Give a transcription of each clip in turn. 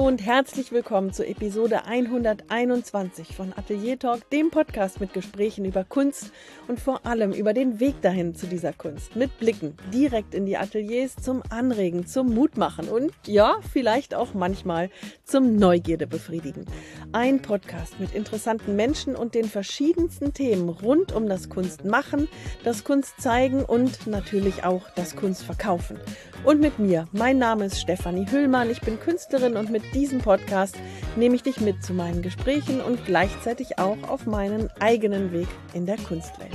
und herzlich willkommen zur Episode 121 von Atelier Talk, dem Podcast mit Gesprächen über Kunst und vor allem über den Weg dahin zu dieser Kunst. Mit Blicken direkt in die Ateliers zum Anregen, zum Mutmachen und ja, vielleicht auch manchmal zum Neugierde befriedigen. Ein Podcast mit interessanten Menschen und den verschiedensten Themen rund um das Kunstmachen, das Kunstzeigen und natürlich auch das Kunstverkaufen. Und mit mir, mein Name ist Stefanie Hüllmann, ich bin Künstlerin und mit diesem Podcast nehme ich dich mit zu meinen Gesprächen und gleichzeitig auch auf meinen eigenen Weg in der Kunstwelt.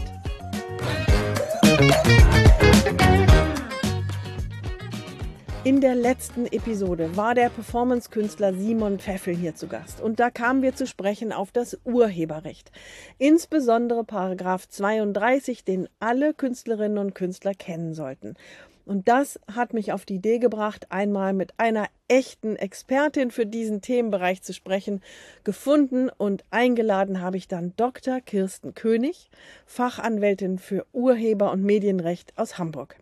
In der letzten Episode war der Performance-Künstler Simon Pfeffel hier zu Gast und da kamen wir zu sprechen auf das Urheberrecht. Insbesondere Paragraph 32, den alle Künstlerinnen und Künstler kennen sollten. Und das hat mich auf die Idee gebracht, einmal mit einer echten Expertin für diesen Themenbereich zu sprechen. Gefunden und eingeladen habe ich dann Dr. Kirsten König, Fachanwältin für Urheber- und Medienrecht aus Hamburg.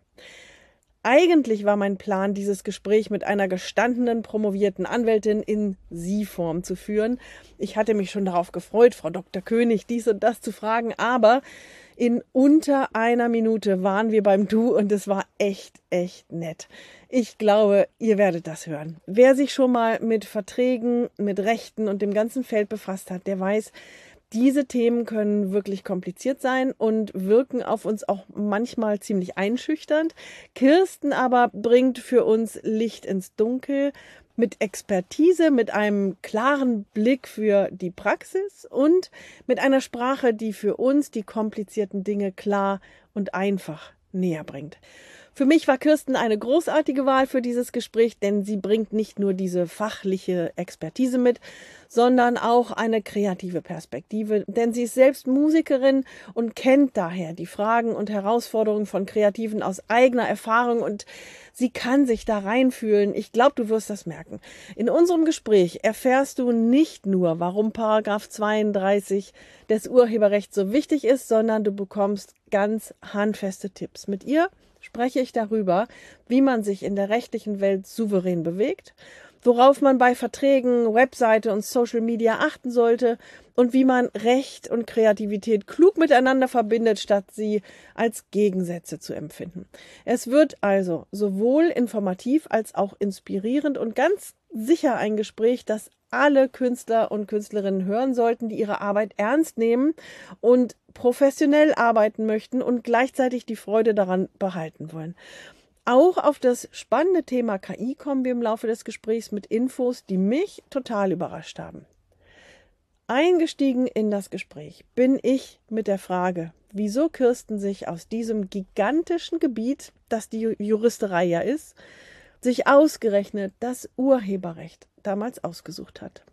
Eigentlich war mein Plan, dieses Gespräch mit einer gestandenen, promovierten Anwältin in Sie-Form zu führen. Ich hatte mich schon darauf gefreut, Frau Dr. König dies und das zu fragen, aber in unter einer Minute waren wir beim Du und es war echt nett. Ich glaube, ihr werdet das hören. Wer sich schon mal mit Verträgen, mit Rechten und dem ganzen Feld befasst hat, der weiß, diese Themen können wirklich kompliziert sein und wirken auf uns auch manchmal ziemlich einschüchternd. Kirsten aber bringt für uns Licht ins Dunkel mit Expertise, mit einem klaren Blick für die Praxis und mit einer Sprache, die für uns die komplizierten Dinge klar und einfach näher bringt. Für mich war Kirsten eine großartige Wahl für dieses Gespräch, denn sie bringt nicht nur diese fachliche Expertise mit, sondern auch eine kreative Perspektive, denn sie ist selbst Musikerin und kennt daher die Fragen und Herausforderungen von Kreativen aus eigener Erfahrung und sie kann sich da reinfühlen. Ich glaube, du wirst das merken. In unserem Gespräch erfährst du nicht nur, warum Paragraph 32 des Urheberrechts so wichtig ist, sondern du bekommst ganz handfeste Tipps. Mit ihr spreche ich darüber, wie man sich in der rechtlichen Welt souverän bewegt, worauf man bei Verträgen, Webseite und Social Media achten sollte und wie man Recht und Kreativität klug miteinander verbindet, statt sie als Gegensätze zu empfinden. Es wird also sowohl informativ als auch inspirierend und ganz sicher ein Gespräch, das alle Künstler und Künstlerinnen hören sollten, die ihre Arbeit ernst nehmen und professionell arbeiten möchten und gleichzeitig die Freude daran behalten wollen. Auch auf das spannende Thema KI kommen wir im Laufe des Gesprächs mit Infos, die mich total überrascht haben. Eingestiegen in das Gespräch bin ich mit der Frage, wieso Kirsten sich aus diesem gigantischen Gebiet, das die Juristerei ja ist, sich ausgerechnet das Urheberrecht damals ausgesucht hat.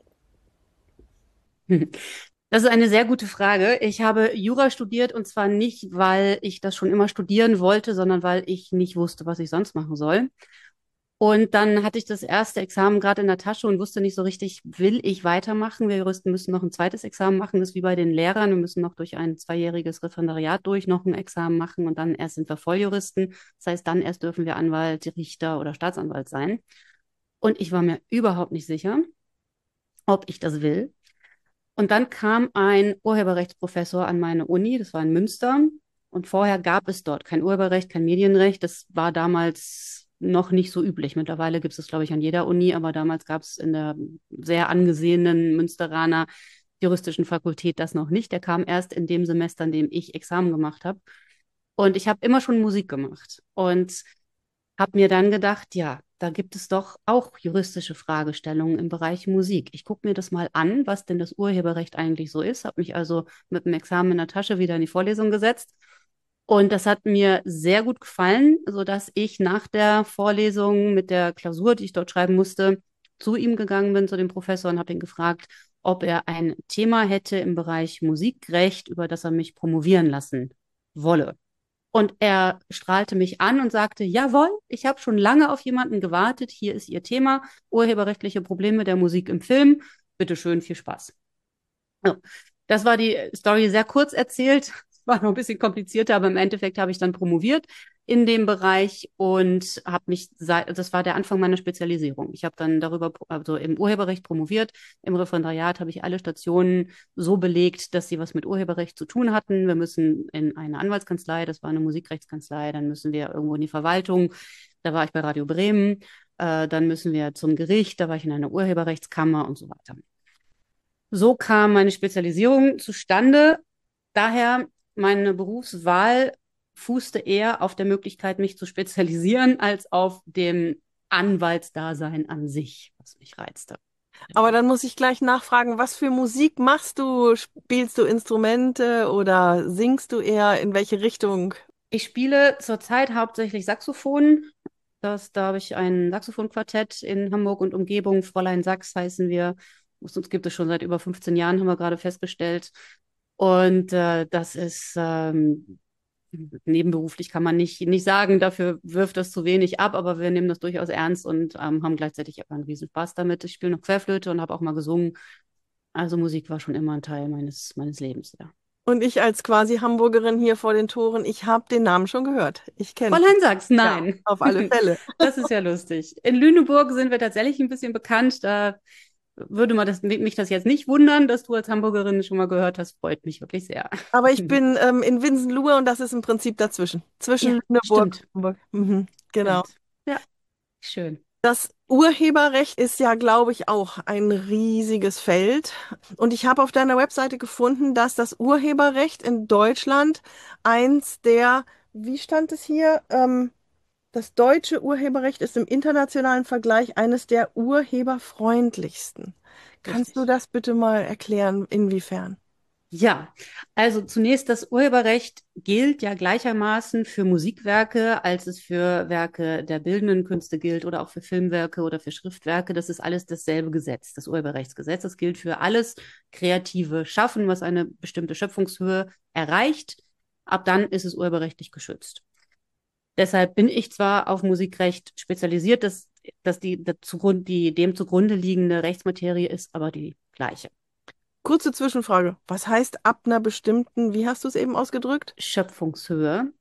Das ist eine sehr gute Frage. Ich habe Jura studiert und zwar nicht, weil ich das schon immer studieren wollte, sondern weil ich nicht wusste, was ich sonst machen soll. Und dann hatte ich das erste Examen gerade in der Tasche und wusste nicht so richtig, will ich weitermachen? Wir Juristen müssen noch ein zweites Examen machen. Das ist wie bei den Lehrern. Wir müssen noch durch ein 2-jähriges Referendariat durch, noch ein Examen machen und dann erst sind wir Volljuristen. Das heißt, dann erst dürfen wir Anwalt, Richter oder Staatsanwalt sein. Und ich war mir überhaupt nicht sicher, ob ich das will. Und dann kam ein Urheberrechtsprofessor an meine Uni, das war in Münster. Und vorher gab es dort kein Urheberrecht, kein Medienrecht. Das war damals noch nicht so üblich. Mittlerweile gibt es das, glaube ich, an jeder Uni, aber damals gab es in der sehr angesehenen Münsteraner juristischen Fakultät das noch nicht. Der kam erst in dem Semester, in dem ich Examen gemacht habe. Und ich habe immer schon Musik gemacht und habe mir dann gedacht, ja, da gibt es doch auch juristische Fragestellungen im Bereich Musik. Ich gucke mir das mal an, was denn das Urheberrecht eigentlich so ist. Habe mich also mit dem Examen in der Tasche wieder in die Vorlesung gesetzt. Und das hat mir sehr gut gefallen, sodass ich nach der Vorlesung mit der Klausur, die ich dort schreiben musste, zu ihm gegangen bin, zu dem Professor, und habe ihn gefragt, ob er ein Thema hätte im Bereich Musikrecht, über das er mich promovieren lassen wolle. Und er strahlte mich an und sagte, jawohl, ich habe schon lange auf jemanden gewartet. Hier ist Ihr Thema, urheberrechtliche Probleme der Musik im Film. Bitte schön, viel Spaß. So, das war die Story sehr kurz erzählt. Es war noch ein bisschen komplizierter, aber im Endeffekt habe ich dann promoviert in dem Bereich und habe mich, das war der Anfang meiner Spezialisierung. Ich habe dann darüber, also im Urheberrecht promoviert. Im Referendariat habe ich alle Stationen so belegt, dass sie was mit Urheberrecht zu tun hatten. Wir müssen in eine Anwaltskanzlei, das war eine Musikrechtskanzlei, dann müssen wir irgendwo in die Verwaltung, da war ich bei Radio Bremen, dann müssen wir zum Gericht, da war ich in einer Urheberrechtskammer und so weiter. So kam meine Spezialisierung zustande. Daher meine Berufswahl fußte eher auf der Möglichkeit, mich zu spezialisieren, als auf dem Anwaltsdasein an sich, was mich reizte. Aber dann muss ich gleich nachfragen, was für Musik machst du? Spielst du Instrumente oder singst du eher? In welche Richtung? Ich spiele zurzeit hauptsächlich Saxophon. Da habe ich ein Saxophonquartett in Hamburg und Umgebung. Fräulein Sachs heißen wir. Uns gibt es schon seit über 15 Jahren, haben wir gerade festgestellt. Und das ist nebenberuflich, kann man nicht sagen, dafür wirft das zu wenig ab, aber wir nehmen das durchaus ernst und haben gleichzeitig einen riesen Spaß damit. Ich spiele noch Querflöte und habe auch mal gesungen. Also Musik war schon immer ein Teil meines Lebens, ja. Und ich als quasi Hamburgerin hier vor den Toren, ich habe den Namen schon gehört. Ich kenne Fräulein Sachs, ja, nein. auf alle Fälle. Das ist ja lustig. In Lüneburg sind wir tatsächlich ein bisschen bekannt. Da würde mich das jetzt nicht wundern, dass du als Hamburgerin schon mal gehört hast. Freut mich wirklich sehr. Aber ich bin in Winsenlohe und das ist im Prinzip dazwischen. Ja, Zwischen Lüneburg stimmt. und Hamburg. Mhm, genau. Stimmt. Ja, schön. Das Urheberrecht ist ja, glaube ich, auch ein riesiges Feld. Und ich habe auf deiner Webseite gefunden, dass das Urheberrecht in Deutschland eins der, wie stand es hier? Das deutsche Urheberrecht ist im internationalen Vergleich eines der urheberfreundlichsten. Kannst du Richtig. das bitte mal erklären, inwiefern? Ja, also zunächst das Urheberrecht gilt ja gleichermaßen für Musikwerke, als es für Werke der bildenden Künste gilt oder auch für Filmwerke oder für Schriftwerke. Das ist alles dasselbe Gesetz, das Urheberrechtsgesetz. Das gilt für alles kreative Schaffen, was eine bestimmte Schöpfungshöhe erreicht. Ab dann ist es urheberrechtlich geschützt. Deshalb bin ich zwar auf Musikrecht spezialisiert, dass die dem zugrunde liegende Rechtsmaterie ist aber die gleiche. Kurze Zwischenfrage. Was heißt ab einer bestimmten, wie hast du es eben ausgedrückt? Schöpfungshöhe.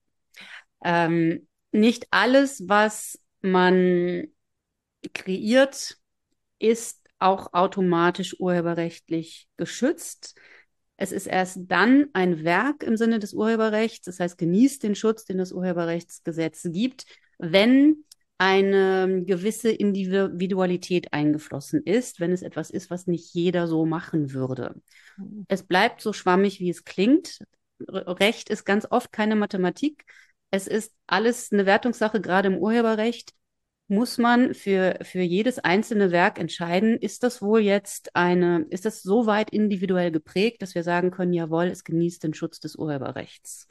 Nicht alles, was man kreiert, ist auch automatisch urheberrechtlich geschützt. Es ist erst dann ein Werk im Sinne des Urheberrechts, das heißt, genießt den Schutz, den das Urheberrechtsgesetz gibt, wenn eine gewisse Individualität eingeflossen ist, wenn es etwas ist, was nicht jeder so machen würde. Es bleibt so schwammig, wie es klingt. Recht ist ganz oft keine Mathematik. Es ist alles eine Wertungssache, gerade im Urheberrecht muss man für jedes einzelne Werk entscheiden, ist das so weit individuell geprägt, dass wir sagen können, jawohl, es genießt den Schutz des Urheberrechts.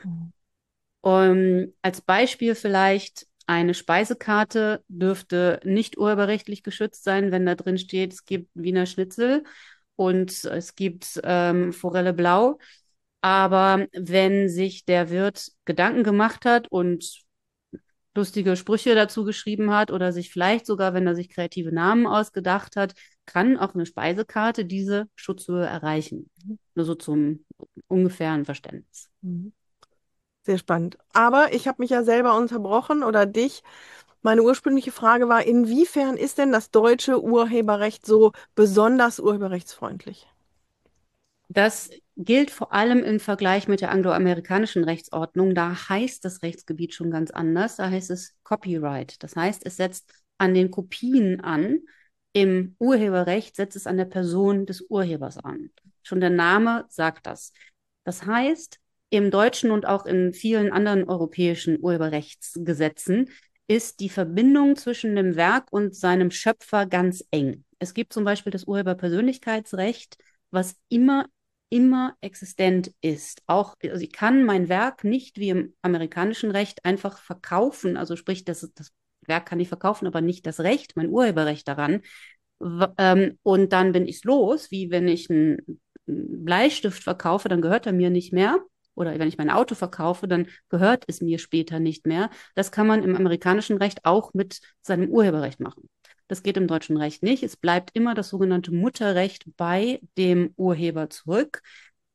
Als Beispiel vielleicht, eine Speisekarte dürfte nicht urheberrechtlich geschützt sein, wenn da drin steht, es gibt Wiener Schnitzel und es gibt Forelle Blau. Aber wenn sich der Wirt Gedanken gemacht hat und lustige Sprüche dazu geschrieben hat oder sich vielleicht sogar, wenn er sich kreative Namen ausgedacht hat, kann auch eine Speisekarte diese Schutzhöhe erreichen. Nur so zum ungefähren Verständnis. Mhm. Sehr spannend. Aber ich habe mich ja selber unterbrochen oder dich. Meine ursprüngliche Frage war, inwiefern ist denn das deutsche Urheberrecht so besonders urheberrechtsfreundlich? Das gilt vor allem im Vergleich mit der angloamerikanischen Rechtsordnung. Da heißt das Rechtsgebiet schon ganz anders. Da heißt es Copyright. Das heißt, es setzt an den Kopien an. Im Urheberrecht setzt es an der Person des Urhebers an. Schon der Name sagt das. Das heißt, im deutschen und auch in vielen anderen europäischen Urheberrechtsgesetzen ist die Verbindung zwischen dem Werk und seinem Schöpfer ganz eng. Es gibt zum Beispiel das Urheberpersönlichkeitsrecht, was immer existent ist. Auch, also ich kann mein Werk nicht wie im amerikanischen Recht einfach verkaufen. Also sprich, das Werk kann ich verkaufen, aber nicht das Recht, mein Urheberrecht daran. Und dann bin ich los, wie wenn ich einen Bleistift verkaufe, dann gehört er mir nicht mehr. Oder wenn ich mein Auto verkaufe, dann gehört es mir später nicht mehr. Das kann man im amerikanischen Recht auch mit seinem Urheberrecht machen. Das geht im deutschen Recht nicht. Es bleibt immer das sogenannte Mutterrecht bei dem Urheber zurück.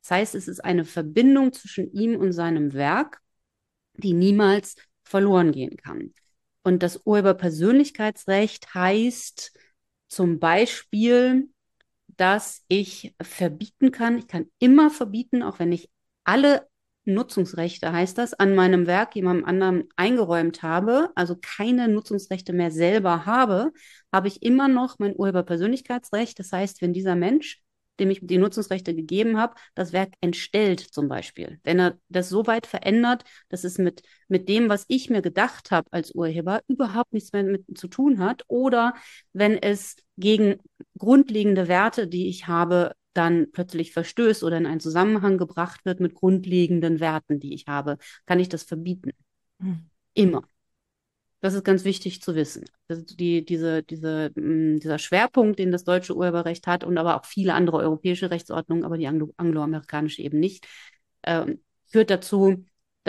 Das heißt, es ist eine Verbindung zwischen ihm und seinem Werk, die niemals verloren gehen kann. Und das Urheberpersönlichkeitsrecht heißt zum Beispiel, dass ich verbieten kann, ich kann immer verbieten, auch wenn ich alle Nutzungsrechte, heißt das, an meinem Werk jemandem anderen eingeräumt habe, also keine Nutzungsrechte mehr selber habe, habe ich immer noch mein Urheberpersönlichkeitsrecht. Das heißt, wenn dieser Mensch, dem ich die Nutzungsrechte gegeben habe, das Werk entstellt zum Beispiel, wenn er das so weit verändert, dass es mit dem, was ich mir gedacht habe als Urheber, überhaupt nichts mehr mit zu tun hat, oder wenn es gegen grundlegende Werte, die ich habe, dann plötzlich verstößt oder in einen Zusammenhang gebracht wird mit grundlegenden Werten, die ich habe, kann ich das verbieten. Mhm. Immer. Das ist ganz wichtig zu wissen. Das ist dieser Schwerpunkt, den das deutsche Urheberrecht hat und aber auch viele andere europäische Rechtsordnungen, aber die angloamerikanische eben nicht, führt dazu,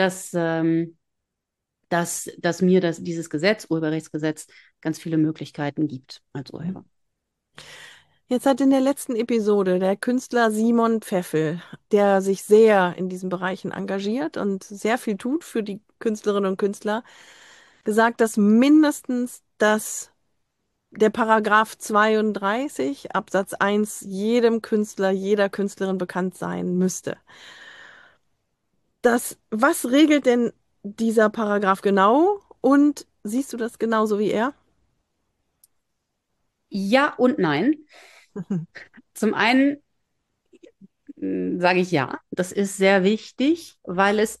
dass mir dieses Gesetz, Urheberrechtsgesetz, ganz viele Möglichkeiten gibt als Urheber. Jetzt hat in der letzten Episode der Künstler Simon Pfeffel, der sich sehr in diesen Bereichen engagiert und sehr viel tut für die Künstlerinnen und Künstler, gesagt, dass mindestens der Paragraph 32 Absatz 1 jedem Künstler, jeder Künstlerin bekannt sein müsste. Was regelt denn dieser Paragraph genau? Und siehst du das genauso wie er? Ja und nein. Zum einen sage ich ja, das ist sehr wichtig, weil es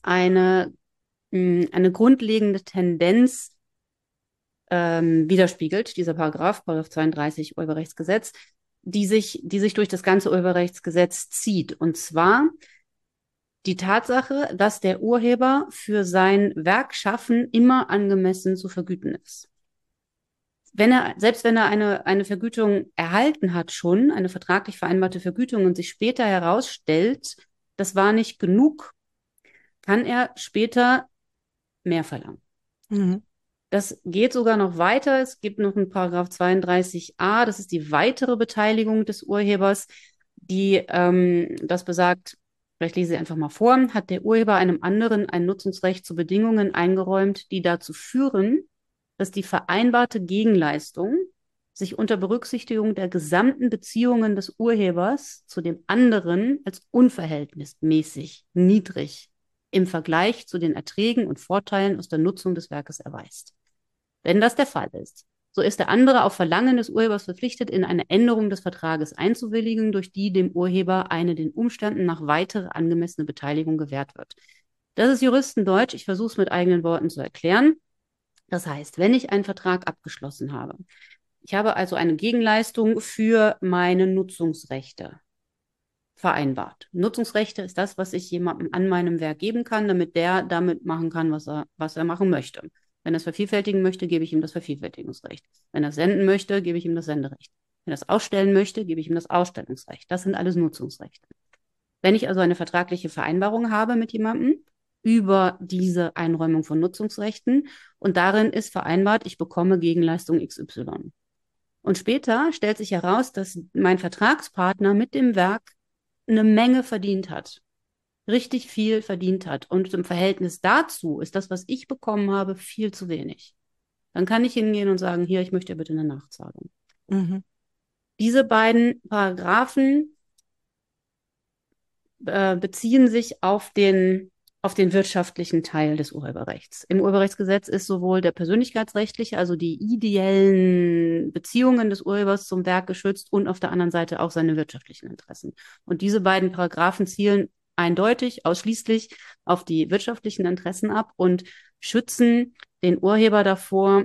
eine grundlegende Tendenz widerspiegelt, dieser Paragraph 32 Urheberrechtsgesetz, die sich durch das ganze Urheberrechtsgesetz zieht. Und zwar die Tatsache, dass der Urheber für sein Werkschaffen immer angemessen zu vergüten ist. Selbst wenn er eine Vergütung erhalten hat, schon eine vertraglich vereinbarte Vergütung und sich später herausstellt, das war nicht genug, kann er später mehr verlangen. Mhm. Das geht sogar noch weiter. Es gibt noch einen Paragraph 32a, das ist die weitere Beteiligung des Urhebers, die das besagt, vielleicht lese ich einfach mal vor, hat der Urheber einem anderen ein Nutzungsrecht zu Bedingungen eingeräumt, die dazu führen, dass die vereinbarte Gegenleistung sich unter Berücksichtigung der gesamten Beziehungen des Urhebers zu dem anderen als unverhältnismäßig niedrig im Vergleich zu den Erträgen und Vorteilen aus der Nutzung des Werkes erweist. Wenn das der Fall ist, so ist der andere auf Verlangen des Urhebers verpflichtet, in eine Änderung des Vertrages einzuwilligen, durch die dem Urheber eine den Umständen nach weitere angemessene Beteiligung gewährt wird. Das ist Juristendeutsch. Ich versuche es mit eigenen Worten zu erklären. Das heißt, wenn ich einen Vertrag abgeschlossen habe, ich habe also eine Gegenleistung für meine Nutzungsrechte vereinbart. Nutzungsrechte ist das, was ich jemandem an meinem Werk geben kann, damit der damit machen kann, was er machen möchte. Wenn er es vervielfältigen möchte, gebe ich ihm das Vervielfältigungsrecht. Wenn er es senden möchte, gebe ich ihm das Senderecht. Wenn er es ausstellen möchte, gebe ich ihm das Ausstellungsrecht. Das sind alles Nutzungsrechte. Wenn ich also eine vertragliche Vereinbarung habe mit jemandem über diese Einräumung von Nutzungsrechten und darin ist vereinbart, ich bekomme Gegenleistung XY. Und später stellt sich heraus, dass mein Vertragspartner mit dem Werk eine Menge verdient hat. Richtig viel verdient hat. Und im Verhältnis dazu ist das, was ich bekommen habe, viel zu wenig. Dann kann ich hingehen und sagen, hier, ich möchte ja bitte eine Nachzahlung. Mhm. Diese beiden Paragraphen beziehen sich auf den wirtschaftlichen Teil des Urheberrechts. Im Urheberrechtsgesetz ist sowohl der persönlichkeitsrechtliche, also die ideellen Beziehungen des Urhebers zum Werk geschützt und auf der anderen Seite auch seine wirtschaftlichen Interessen. Und diese beiden Paragraphen zielen eindeutig, ausschließlich auf die wirtschaftlichen Interessen ab und schützen den Urheber davor,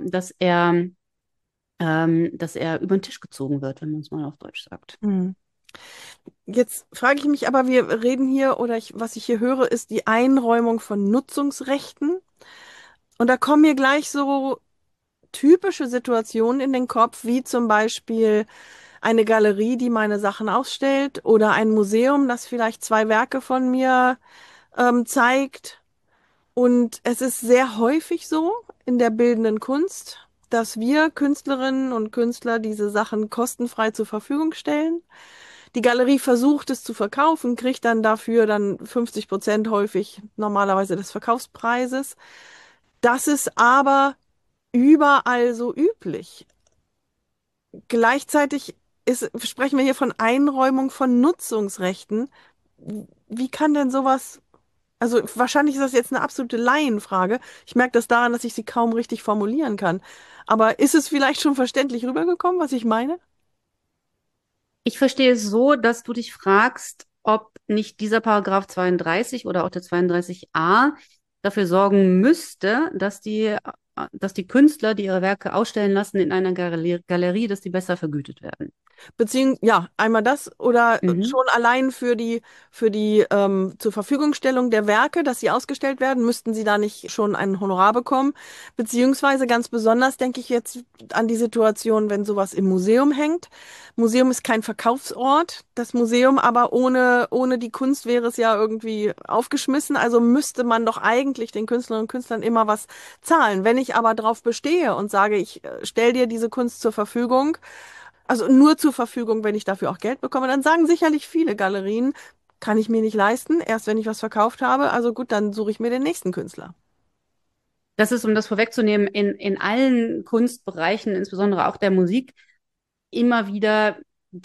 dass er über den Tisch gezogen wird, wenn man es mal auf Deutsch sagt. Mhm. Jetzt frage ich mich aber, wir reden hier, was ich hier höre, ist die Einräumung von Nutzungsrechten. Und da kommen mir gleich so typische Situationen in den Kopf, wie zum Beispiel eine Galerie, die meine Sachen ausstellt, oder ein Museum, das vielleicht zwei Werke von mir zeigt. Und es ist sehr häufig so in der bildenden Kunst, dass wir Künstlerinnen und Künstler diese Sachen kostenfrei zur Verfügung stellen. Die Galerie versucht es zu verkaufen, kriegt dann dafür dann 50% häufig normalerweise des Verkaufspreises. Das ist aber überall so üblich. Gleichzeitig sprechen wir hier von Einräumung von Nutzungsrechten. Wie kann denn sowas, also wahrscheinlich ist das jetzt eine absolute Laienfrage. Ich merke das daran, dass ich sie kaum richtig formulieren kann. Aber ist es vielleicht schon verständlich rübergekommen, was ich meine? Ich verstehe es so, dass du dich fragst, ob nicht dieser Paragraph 32 oder auch der 32a dafür sorgen müsste, dass die Künstler, die ihre Werke ausstellen lassen in einer Galerie, dass die besser vergütet werden. Ja, einmal das oder Mhm. schon allein für die zur Verfügungstellung der Werke, dass sie ausgestellt werden, müssten sie da nicht schon ein Honorar bekommen? Beziehungsweise ganz besonders denke ich jetzt an die Situation, wenn sowas im Museum hängt. Museum ist kein Verkaufsort. Das Museum aber ohne die Kunst wäre es ja irgendwie aufgeschmissen. Also müsste man doch eigentlich den Künstlerinnen und Künstlern immer was zahlen. Wenn ich aber darauf bestehe und sage, ich stell dir diese Kunst zur Verfügung, also nur zur Verfügung, wenn ich dafür auch Geld bekomme, dann sagen sicherlich viele Galerien, kann ich mir nicht leisten, erst wenn ich was verkauft habe. Also gut, dann suche ich mir den nächsten Künstler. Das ist, um das vorwegzunehmen, in allen Kunstbereichen, insbesondere auch der Musik, immer wieder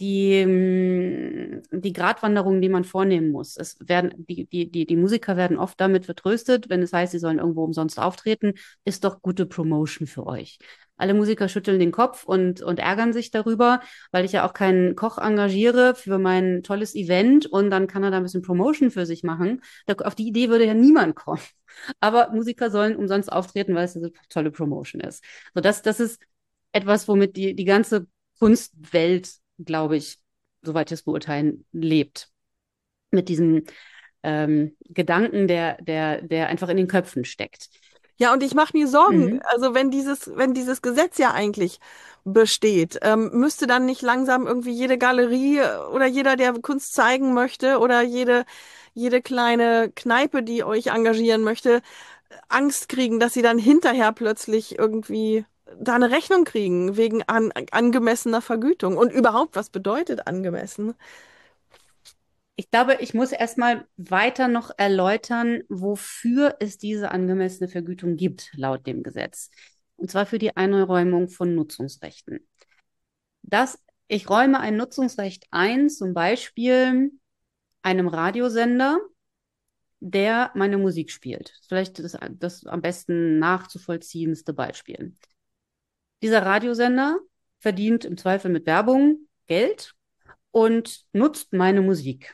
die Gratwanderung, die man vornehmen muss. Die Musiker werden oft damit vertröstet, wenn es heißt, sie sollen irgendwo umsonst auftreten, ist doch gute Promotion für euch. Alle Musiker schütteln den Kopf und ärgern sich darüber, weil ich ja auch keinen Koch engagiere für mein tolles Event und dann kann er da ein bisschen Promotion für sich machen. Auf die Idee würde ja niemand kommen. Aber Musiker sollen umsonst auftreten, weil es eine tolle Promotion ist. So, das ist etwas, womit die ganze Kunstwelt, glaube ich, soweit ich es beurteilen, lebt. Mit diesem Gedanken, der einfach in den Köpfen steckt. Ja, und ich mache mir Sorgen, Mhm. also wenn dieses Gesetz ja eigentlich besteht, müsste dann nicht langsam irgendwie jede Galerie oder jeder, der Kunst zeigen möchte oder jede kleine Kneipe, die euch engagieren möchte, Angst kriegen, dass sie dann hinterher plötzlich irgendwie da eine Rechnung kriegen wegen angemessener Vergütung. Und überhaupt, was bedeutet angemessen? Ich glaube, ich muss erstmal weiter noch erläutern, wofür es diese angemessene Vergütung gibt, laut dem Gesetz. Und zwar für die Einräumung von Nutzungsrechten. Ich räume ein Nutzungsrecht ein, zum Beispiel einem Radiosender, der meine Musik spielt. Vielleicht das am besten nachzuvollziehendste Beispiel. Dieser Radiosender verdient im Zweifel mit Werbung Geld und nutzt meine Musik.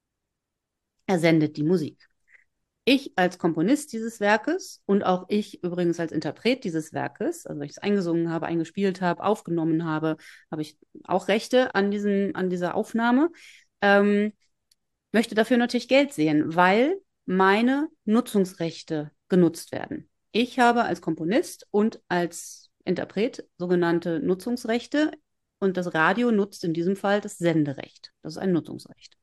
Er sendet die Musik. Ich als Komponist dieses Werkes und auch ich übrigens als Interpret dieses Werkes, also wenn ich es eingesungen habe, eingespielt habe, aufgenommen habe, habe ich auch Rechte an dieser Aufnahme, ähm, möchte dafür natürlich Geld sehen, weil meine Nutzungsrechte genutzt werden. Ich habe als Komponist und als Interpret sogenannte Nutzungsrechte und das Radio nutzt in diesem Fall das Senderecht. Das ist ein Nutzungsrecht.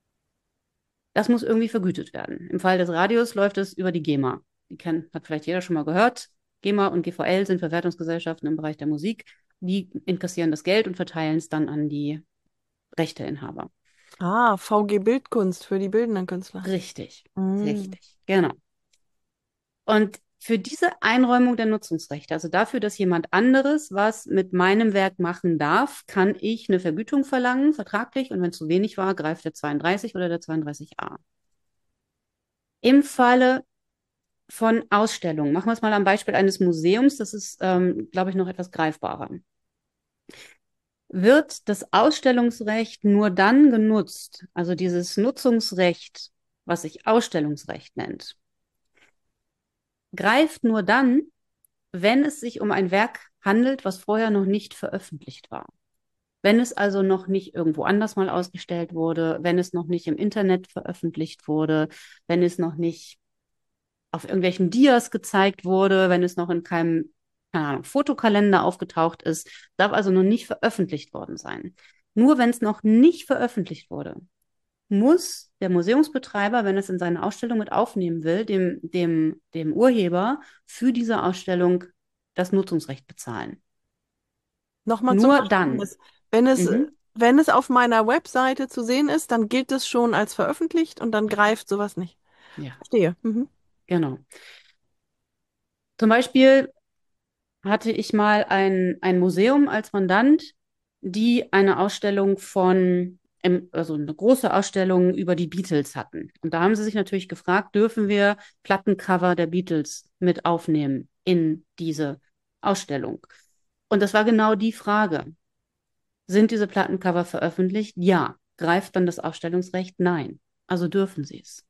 Das muss irgendwie vergütet werden. Im Fall des Radios läuft es über die GEMA. Hat vielleicht jeder schon mal gehört. GEMA und GVL sind Verwertungsgesellschaften im Bereich der Musik. Die inkassieren das Geld und verteilen es dann an die Rechteinhaber. Ah, VG Bildkunst für die bildenden Künstler. Richtig, Mm. richtig, genau. Und für diese Einräumung der Nutzungsrechte, also dafür, dass jemand anderes was mit meinem Werk machen darf, kann ich eine Vergütung verlangen, vertraglich. Und wenn es zu wenig war, greift der 32 oder der 32a. Im Falle von Ausstellungen, machen wir es mal am Beispiel eines Museums, das ist, glaube ich, noch etwas greifbarer. Wird das Ausstellungsrecht nur dann genutzt, also dieses Nutzungsrecht, was sich Ausstellungsrecht nennt, greift nur dann, wenn es sich um ein Werk handelt, was vorher noch nicht veröffentlicht war. Wenn es also noch nicht irgendwo anders mal ausgestellt wurde, wenn es noch nicht im Internet veröffentlicht wurde, wenn es noch nicht auf irgendwelchen Dias gezeigt wurde, wenn es noch in keinem, keine Ahnung, Fotokalender aufgetaucht ist, darf also noch nicht veröffentlicht worden sein. Nur wenn es noch nicht veröffentlicht wurde, muss der Museumsbetreiber, wenn es in seine Ausstellung mit aufnehmen will, dem Urheber für diese Ausstellung das Nutzungsrecht bezahlen. Nochmal zum Nur dann. Verständnis. Wenn es Mhm. wenn es auf meiner Webseite zu sehen ist, dann gilt es schon als veröffentlicht und dann greift sowas nicht. Ja, Verstehe. Mhm. genau. Zum Beispiel hatte ich mal ein Museum als Mandant, die eine Ausstellung also eine große Ausstellung über die Beatles hatten. Und da haben sie sich natürlich gefragt, dürfen wir Plattencover der Beatles mit aufnehmen in diese Ausstellung? Und das war genau die Frage. Sind diese Plattencover veröffentlicht? Ja. Greift dann das Ausstellungsrecht? Nein. Also dürfen sie es.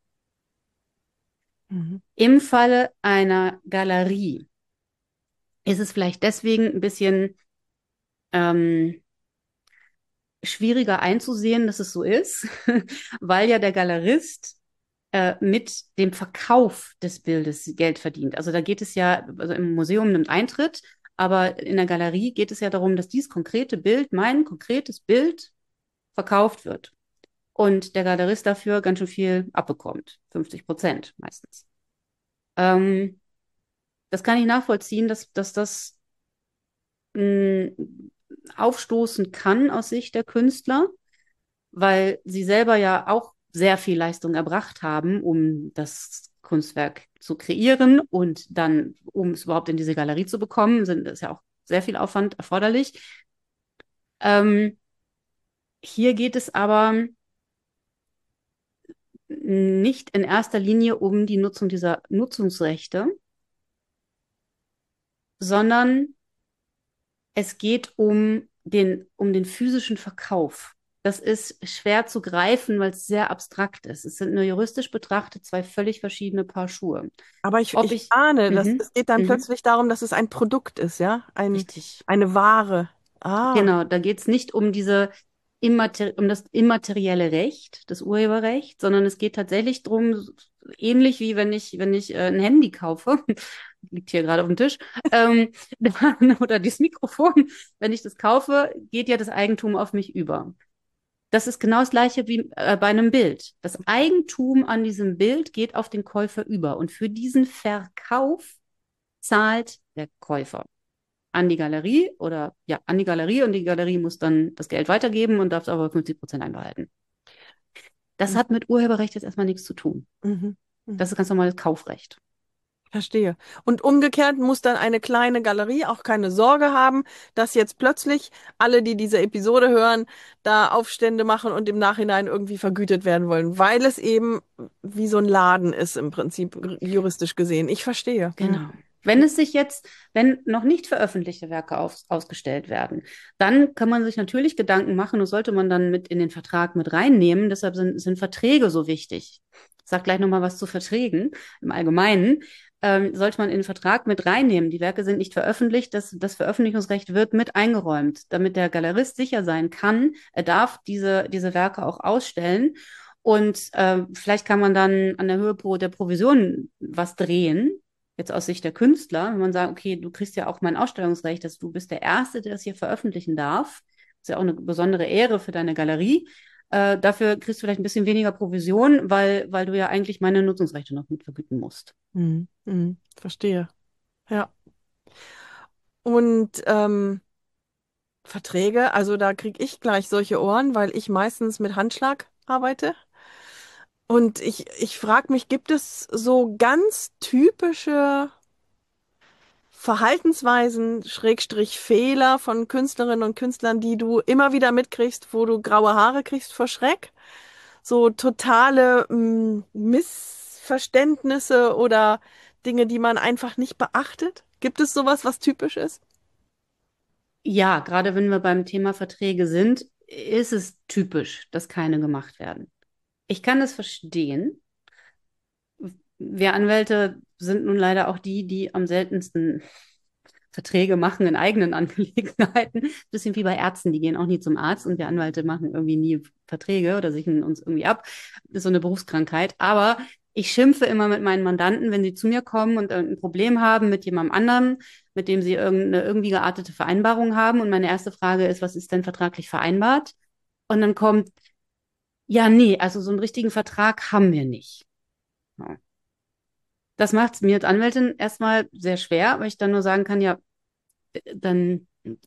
Mhm. Im Falle einer Galerie ist es vielleicht deswegen ein bisschen ähm, schwieriger einzusehen, dass es so ist, weil ja der Galerist mit dem Verkauf des Bildes Geld verdient. Also da geht es ja, also im Museum nimmt Eintritt, aber in der Galerie geht es ja darum, dass dieses konkrete Bild, mein konkretes Bild, verkauft wird. Und der Galerist dafür ganz schön viel abbekommt. 50% meistens. Ähm, Das kann ich nachvollziehen, dass das mh, aufstoßen kann aus Sicht der Künstler, weil sie selber ja auch sehr viel Leistung erbracht haben, um das Kunstwerk zu kreieren und dann, um es überhaupt in diese Galerie zu bekommen, ist ja auch sehr viel Aufwand erforderlich. Ähm, Hier geht es aber nicht in erster Linie um die Nutzung dieser Nutzungsrechte, sondern es geht um den physischen Verkauf. Das ist schwer zu greifen, weil es sehr abstrakt ist. Es sind nur juristisch betrachtet zwei völlig verschiedene Paar Schuhe. Aber ich, Ob ich ich, ahne, dass mhm, es geht dann mhm, plötzlich darum, dass es ein Produkt ist, ja? richtig. Eine Ware. Ah. Genau, da geht es nicht um um das immaterielle Recht, das Urheberrecht, sondern es geht tatsächlich darum, ähnlich wie wenn ich ein Handy kaufe, liegt hier gerade auf dem Tisch, ähm, oder dieses Mikrofon, wenn ich das kaufe, geht ja das Eigentum auf mich über. Das ist genau das Gleiche wie bei einem Bild. Das Eigentum an diesem Bild geht auf den Käufer über und für diesen Verkauf zahlt der Käufer an die Galerie oder ja, an die Galerie und die Galerie muss dann das Geld weitergeben und darf aber 50% einbehalten. Das hat mit Urheberrecht jetzt erstmal nichts zu tun. Mhm. Das Mhm. ist ganz normales Kaufrecht. Verstehe. Und umgekehrt muss dann eine kleine Galerie auch keine Sorge haben, dass jetzt plötzlich alle, die diese Episode hören, da Aufstände machen und im Nachhinein irgendwie vergütet werden wollen, weil es eben wie so ein Laden ist im Prinzip juristisch gesehen. Ich verstehe. Hm. Genau. Wenn noch nicht veröffentlichte Werke ausgestellt werden, dann kann man sich natürlich Gedanken machen, das sollte man dann mit in den Vertrag mit reinnehmen. Deshalb sind Verträge so wichtig. Ich sage gleich nochmal was zu Verträgen im Allgemeinen. Sollte man in den Vertrag mit reinnehmen. Die Werke sind nicht veröffentlicht, das Veröffentlichungsrecht wird mit eingeräumt, damit der Galerist sicher sein kann, er darf diese Werke auch ausstellen. Und vielleicht kann man dann an der Höhe der Provision was drehen, jetzt aus Sicht der Künstler, wenn man sagt, okay, du kriegst ja auch mein Ausstellungsrecht, dass du bist der Erste, der das hier veröffentlichen darf. Das ist ja auch eine besondere Ehre für deine Galerie. Dafür kriegst du vielleicht ein bisschen weniger Provision, weil du ja eigentlich meine Nutzungsrechte noch mit vergüten musst. Hm. Hm. Verstehe. Ja. Und Verträge, also da kriege ich gleich solche Ohren, weil ich meistens mit Handschlag arbeite. Und ich frage mich, gibt es so ganz typische Verhaltensweisen, Schrägstrich Fehler von Künstlerinnen und Künstlern, die du immer wieder mitkriegst, wo du graue Haare kriegst vor Schreck? So totale Missverständnisse oder Dinge, die man einfach nicht beachtet? Gibt es sowas, was typisch ist? Ja, gerade wenn wir beim Thema Verträge sind, ist es typisch, dass keine gemacht werden. Ich kann das verstehen. Wir Anwälte sind nun leider auch die am seltensten Verträge machen in eigenen Angelegenheiten. Bisschen wie bei Ärzten, die gehen auch nie zum Arzt und wir Anwälte machen irgendwie nie Verträge oder sichern uns irgendwie ab. Das ist so eine Berufskrankheit. Aber ich schimpfe immer mit meinen Mandanten, wenn sie zu mir kommen und irgendein Problem haben mit jemandem anderen, mit dem sie irgendeine irgendwie geartete Vereinbarung haben. Und meine erste Frage ist, was ist denn vertraglich vereinbart? Und dann kommt, ja, nee, also so einen richtigen Vertrag haben wir nicht. Ja. Das macht es mir als Anwältin erstmal sehr schwer, weil ich dann nur sagen kann, ja, dann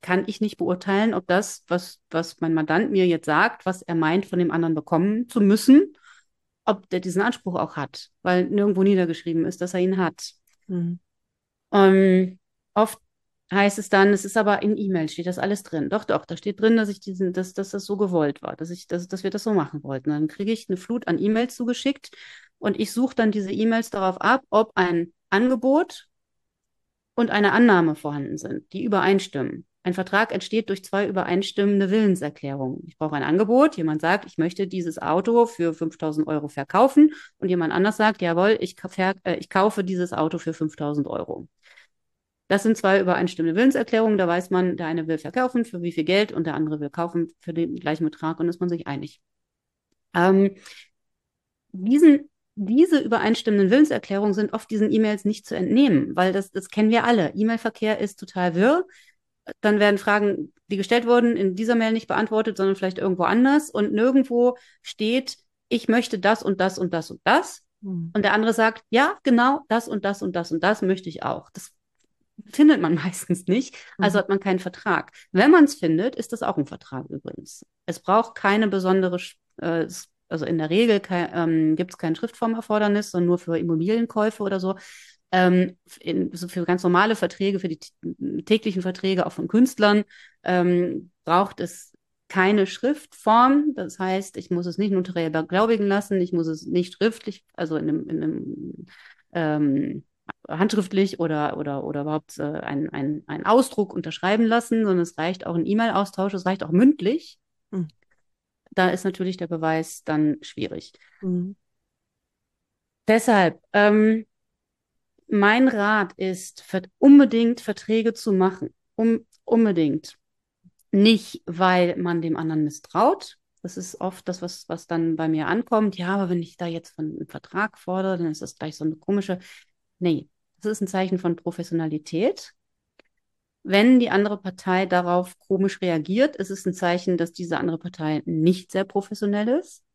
kann ich nicht beurteilen, ob das, was mein Mandant mir jetzt sagt, was er meint, von dem anderen bekommen zu müssen, ob der diesen Anspruch auch hat, weil nirgendwo niedergeschrieben ist, dass er ihn hat. Mhm. Oft heißt es dann, es ist aber in E-Mail, steht das alles drin. Doch, doch, da steht drin, dass das so gewollt war, dass wir das so machen wollten. Dann kriege ich eine Flut an E-Mails zugeschickt und ich suche dann diese E-Mails darauf ab, ob ein Angebot und eine Annahme vorhanden sind, die übereinstimmen. Ein Vertrag entsteht durch zwei übereinstimmende Willenserklärungen. Ich brauche ein Angebot. Jemand sagt, ich möchte dieses Auto für 5.000 € verkaufen. Und jemand anders sagt, jawohl, ich kaufe dieses Auto für 5.000 Euro. Das sind zwei übereinstimmende Willenserklärungen. Da weiß man, der eine will verkaufen für wie viel Geld und der andere will kaufen für den gleichen Betrag und ist man sich einig. Ähm, diese übereinstimmenden Willenserklärungen sind oft diesen E-Mails nicht zu entnehmen, weil das kennen wir alle. E-Mail-Verkehr ist total wirr. Dann werden Fragen, die gestellt wurden, in dieser Mail nicht beantwortet, sondern vielleicht irgendwo anders. Und nirgendwo steht, ich möchte das und das und das und das. Mhm. Und der andere sagt, ja, genau, das und das und das und das möchte ich auch. Das findet man meistens nicht, also Mhm. hat man keinen Vertrag. Wenn man es findet, ist das auch ein Vertrag übrigens. Es braucht keine besondere, also in der Regel gibt es kein Schriftformerfordernis, sondern nur für Immobilienkäufe oder so. So für ganz normale Verträge, für die täglichen Verträge auch von Künstlern, braucht es keine Schriftform. Das heißt, ich muss es nicht notariell beglaubigen lassen, ich muss es nicht schriftlich, also in einem handschriftlich oder überhaupt ein Ausdruck unterschreiben lassen, sondern es reicht auch ein E-Mail-Austausch, es reicht auch mündlich. Mhm. Da ist natürlich der Beweis dann schwierig. Mhm. Deshalb, mein Rat ist, unbedingt Verträge zu machen. Unbedingt. Nicht, weil man dem anderen misstraut. Das ist oft das, was dann bei mir ankommt. Ja, aber wenn ich da jetzt von einem Vertrag fordere, dann ist das gleich so eine komische. Nee, das ist ein Zeichen von Professionalität. Wenn die andere Partei darauf komisch reagiert, ist es ein Zeichen, dass diese andere Partei nicht sehr professionell ist.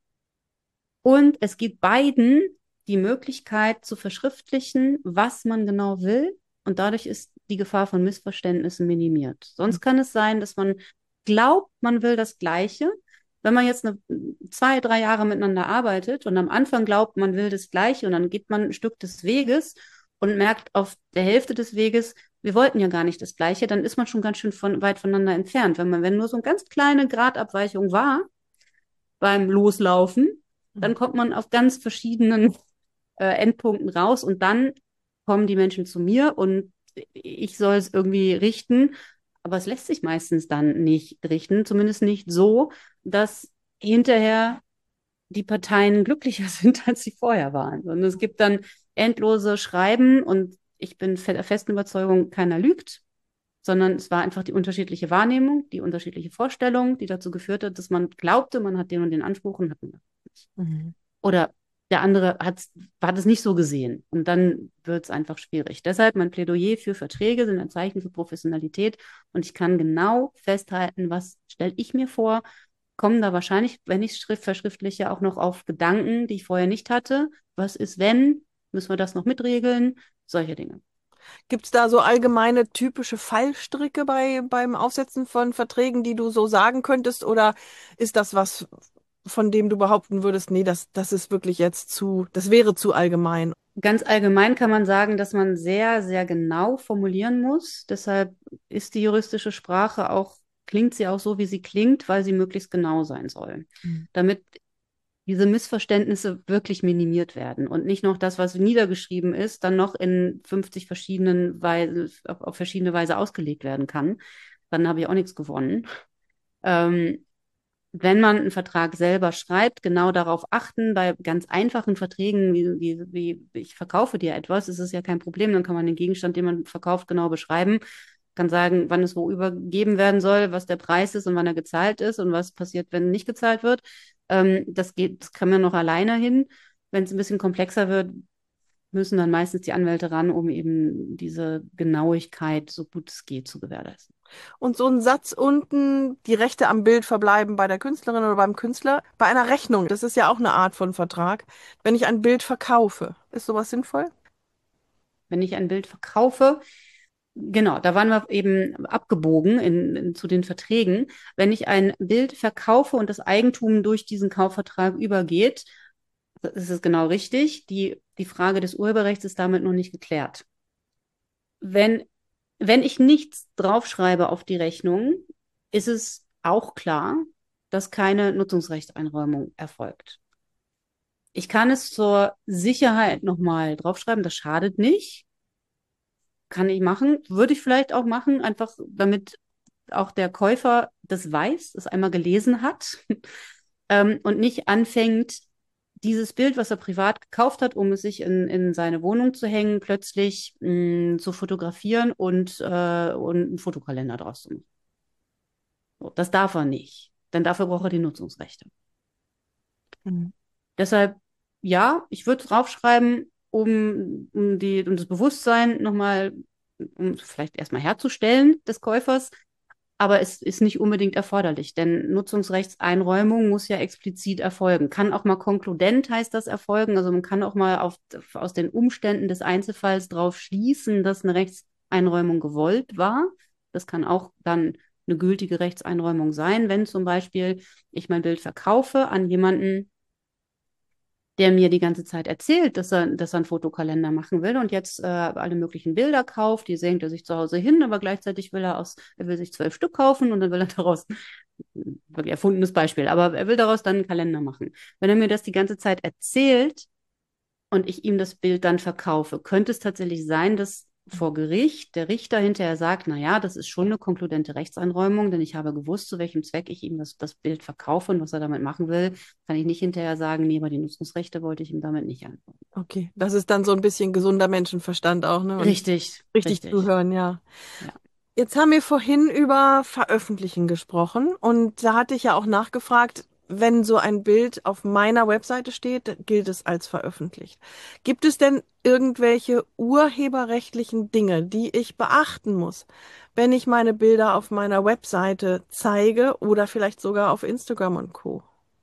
Und es gibt beiden die Möglichkeit zu verschriftlichen, was man genau will. Und dadurch ist die Gefahr von Missverständnissen minimiert. Sonst kann es sein, dass man glaubt, man will das Gleiche. Wenn man jetzt 2, 3 Jahre miteinander arbeitet und am Anfang glaubt, man will das Gleiche und dann geht man ein Stück des Weges und merkt auf der Hälfte des Weges, wir wollten ja gar nicht das Gleiche, dann ist man schon ganz schön weit voneinander entfernt. Wenn nur so eine ganz kleine Gradabweichung war beim Loslaufen, dann kommt man auf ganz verschiedenen Endpunkten raus und dann kommen die Menschen zu mir und ich soll es irgendwie richten, aber es lässt sich meistens dann nicht richten, zumindest nicht so, dass hinterher die Parteien glücklicher sind, als sie vorher waren. Und es gibt dann endlose Schreiben und ich bin der festen Überzeugung, keiner lügt, sondern es war einfach die unterschiedliche Wahrnehmung, die unterschiedliche Vorstellung, die dazu geführt hat, dass man glaubte, man hat den und den Anspruch und hat man nicht. Mhm. Oder der andere hat es nicht so gesehen. Und dann wird es einfach schwierig. Deshalb mein Plädoyer für Verträge sind ein Zeichen für Professionalität. Und ich kann genau festhalten, was stelle ich mir vor, kommen da wahrscheinlich, wenn ich es verschriftliche, auch noch auf Gedanken, die ich vorher nicht hatte. Was ist, wenn? Müssen wir das noch mitregeln? Solche Dinge. Gibt es da so allgemeine typische Fallstricke beim Aufsetzen von Verträgen, die du so sagen könntest? Oder ist das was, von dem du behaupten würdest, nee, das ist wirklich jetzt das wäre zu allgemein? Ganz allgemein kann man sagen, dass man sehr, sehr genau formulieren muss. Deshalb ist die juristische Sprache klingt sie auch so, wie sie klingt, weil sie möglichst genau sein soll. Mhm. Damit diese Missverständnisse wirklich minimiert werden und nicht noch das, was niedergeschrieben ist, dann noch in 50 verschiedenen Weise, auf verschiedene Weise ausgelegt werden kann. Dann habe ich auch nichts gewonnen. Ähm, Wenn man einen Vertrag selber schreibt, genau darauf achten, bei ganz einfachen Verträgen, wie ich verkaufe dir etwas, ist es ja kein Problem, dann kann man den Gegenstand, den man verkauft, genau beschreiben, kann sagen, wann es wo übergeben werden soll, was der Preis ist und wann er gezahlt ist und was passiert, wenn nicht gezahlt wird. Das kann man noch alleine hin. Wenn es ein bisschen komplexer wird, müssen dann meistens die Anwälte ran, um eben diese Genauigkeit, so gut es geht, zu gewährleisten. Und so ein Satz unten, die Rechte am Bild verbleiben bei der Künstlerin oder beim Künstler, bei einer Rechnung, das ist ja auch eine Art von Vertrag. Wenn ich ein Bild verkaufe, ist sowas sinnvoll? Wenn ich ein Bild verkaufe, Genau, da waren wir eben abgebogen zu den Verträgen. Wenn ich ein Bild verkaufe und das Eigentum durch diesen Kaufvertrag übergeht, das ist es genau richtig. Die Frage des Urheberrechts ist damit noch nicht geklärt. Wenn, wenn ich nichts draufschreibe auf die Rechnung, ist es auch klar, dass keine Nutzungsrechtseinräumung erfolgt. Ich kann es zur Sicherheit nochmal draufschreiben, das schadet nicht. Kann ich machen, würde ich vielleicht auch machen, einfach damit auch der Käufer das weiß, das einmal gelesen hat und nicht anfängt, dieses Bild, was er privat gekauft hat, um es sich in seine Wohnung zu hängen, plötzlich zu fotografieren und einen Fotokalender draus zu machen. So, das darf er nicht, denn dafür braucht er die Nutzungsrechte. Mhm. Deshalb, ja, ich würde draufschreiben, um das Bewusstsein nochmal, um vielleicht erstmal herzustellen des Käufers, aber es ist nicht unbedingt erforderlich, denn Nutzungsrechtseinräumung muss ja explizit erfolgen. Kann auch mal konkludent heißt das erfolgen. Also man kann auch mal aus den Umständen des Einzelfalls darauf schließen, dass eine Rechtseinräumung gewollt war. Das kann auch dann eine gültige Rechtseinräumung sein, wenn zum Beispiel ich mein Bild verkaufe an jemanden, der mir die ganze Zeit erzählt, dass er einen Fotokalender machen will und jetzt alle möglichen Bilder kauft, die hängt er sich zu Hause hin, aber gleichzeitig er will sich 12 Stück kaufen und dann will er daraus, wirklich erfundenes Beispiel, aber er will daraus dann einen Kalender machen. Wenn er mir das die ganze Zeit erzählt und ich ihm das Bild dann verkaufe, könnte es tatsächlich sein, dass vor Gericht der Richter hinterher sagt, na ja, das ist schon eine konkludente Rechtseinräumung, denn ich habe gewusst, zu welchem Zweck ich ihm das Bild verkaufe und was er damit machen will, kann ich nicht hinterher sagen, nee, aber die Nutzungsrechte wollte ich ihm damit nicht antworten. Okay, das ist dann so ein bisschen gesunder Menschenverstand auch, ne? Und Richtig, richtig richtig. zuhören, ja. Ja. Jetzt haben wir vorhin über Veröffentlichen gesprochen und da hatte ich ja auch nachgefragt, wenn so ein Bild auf meiner Webseite steht, gilt es als veröffentlicht. Gibt es denn irgendwelche urheberrechtlichen Dinge, die ich beachten muss, wenn ich meine Bilder auf meiner Webseite zeige oder vielleicht sogar auf Instagram und Co.?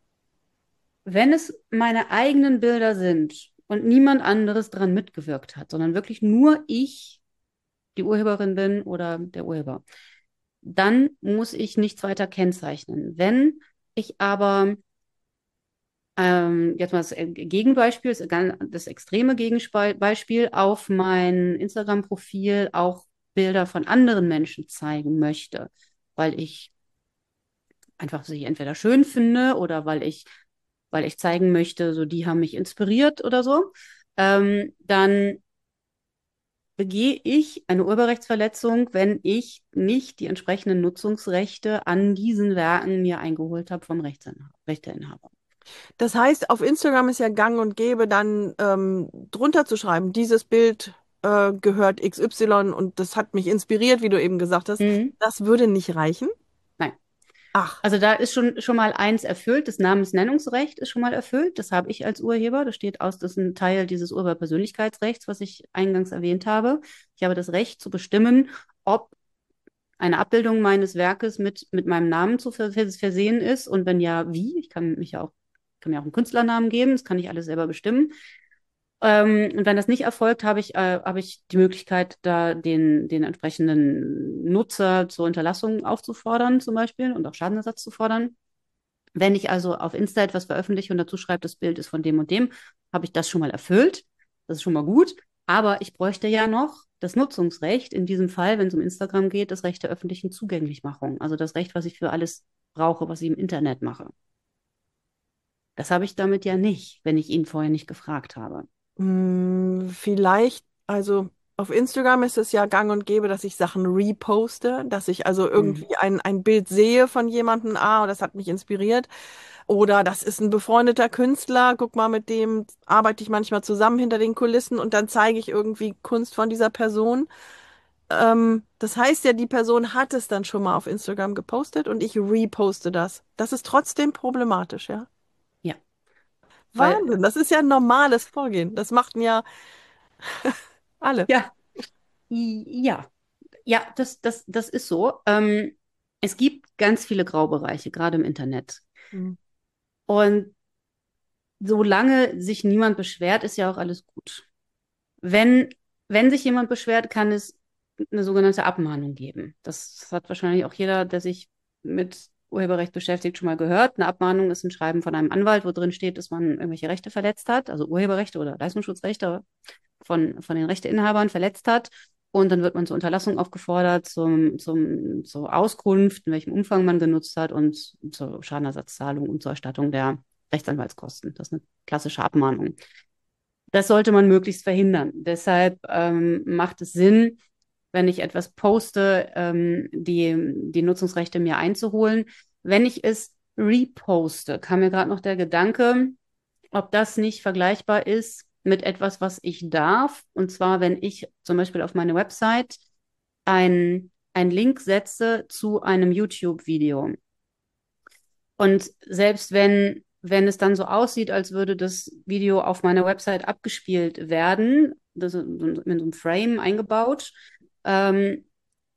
Wenn es meine eigenen Bilder sind und niemand anderes dran mitgewirkt hat, sondern wirklich nur ich die Urheberin bin oder der Urheber, dann muss ich nichts weiter kennzeichnen. Wenn ich aber jetzt mal das Gegenbeispiel, das extreme Gegenbeispiel auf mein Instagram-Profil auch Bilder von anderen Menschen zeigen möchte, weil ich einfach sie entweder schön finde oder weil ich zeigen möchte, so die haben mich inspiriert oder so, dann begehe ich eine Urheberrechtsverletzung, wenn ich nicht die entsprechenden Nutzungsrechte an diesen Werken mir eingeholt habe vom Rechteinhaber. Das heißt, auf Instagram ist ja gang und gäbe, dann drunter zu schreiben, dieses Bild gehört XY und das hat mich inspiriert, wie du eben gesagt hast. Mhm. Das würde nicht reichen. Nein. Ach, Also da ist schon mal eins erfüllt, das Namensnennungsrecht ist schon mal erfüllt. Das habe ich als Urheber. Das ist ein Teil dieses Urheberpersönlichkeitsrechts, was ich eingangs erwähnt habe. Ich habe das Recht zu bestimmen, ob eine Abbildung meines Werkes mit meinem Namen versehen ist und wenn ja, wie. Kann mir auch einen Künstlernamen geben, das kann ich alles selber bestimmen. Und wenn das nicht erfolgt, habe ich die Möglichkeit, da den entsprechenden Nutzer zur Unterlassung aufzufordern, zum Beispiel, und auch Schadenersatz zu fordern. Wenn ich also auf Insta etwas veröffentliche und dazu schreibe, das Bild ist von dem und dem, habe ich das schon mal erfüllt. Das ist schon mal gut. Aber ich bräuchte ja noch das Nutzungsrecht, in diesem Fall, wenn es um Instagram geht, das Recht der öffentlichen Zugänglichmachung. Also das Recht, was ich für alles brauche, was ich im Internet mache. Das habe ich damit ja nicht, wenn ich ihn vorher nicht gefragt habe. vielleicht, also auf Instagram ist es ja gang und gäbe, dass ich Sachen reposte, dass ich also Hm. irgendwie ein Bild sehe von jemandem, ah, das hat mich inspiriert. Oder das ist ein befreundeter Künstler, guck mal, mit dem arbeite ich manchmal zusammen hinter den Kulissen und dann zeige ich irgendwie Kunst von dieser Person. Das heißt ja, die Person hat es dann schon mal auf Instagram gepostet und ich reposte das. Das ist trotzdem problematisch, ja. Ja, weil, Wahnsinn, das ist ja ein normales Vorgehen. Das machten ja alle. ja, ja, ja, das ist so. Es gibt ganz viele Graubereiche, gerade im Internet. Hm. Und solange sich niemand beschwert, ist ja auch alles gut. Wenn, wenn sich jemand beschwert, kann es eine sogenannte Abmahnung geben. Das hat wahrscheinlich auch jeder, der sich mit Urheberrecht beschäftigt, schon mal gehört. Eine Abmahnung ist ein Schreiben von einem Anwalt, wo drin steht, dass man irgendwelche Rechte verletzt hat, also Urheberrechte oder Leistungsschutzrechte von den Rechteinhabern verletzt hat. Und dann wird man zur Unterlassung aufgefordert, zur Auskunft, in welchem Umfang man genutzt hat und zur Schadenersatzzahlung und zur Erstattung der Rechtsanwaltskosten. Das ist eine klassische Abmahnung. Das sollte man möglichst verhindern. Deshalb macht es Sinn, wenn ich etwas poste, die Nutzungsrechte mir einzuholen. Wenn ich es reposte, kam mir gerade noch der Gedanke, ob das nicht vergleichbar ist mit etwas, was ich darf. Und zwar, wenn ich zum Beispiel auf meine Website einen Link setze zu einem YouTube-Video. Und selbst wenn es dann so aussieht, als würde das Video auf meiner Website abgespielt werden, das ist in so einem Frame eingebaut, ähm,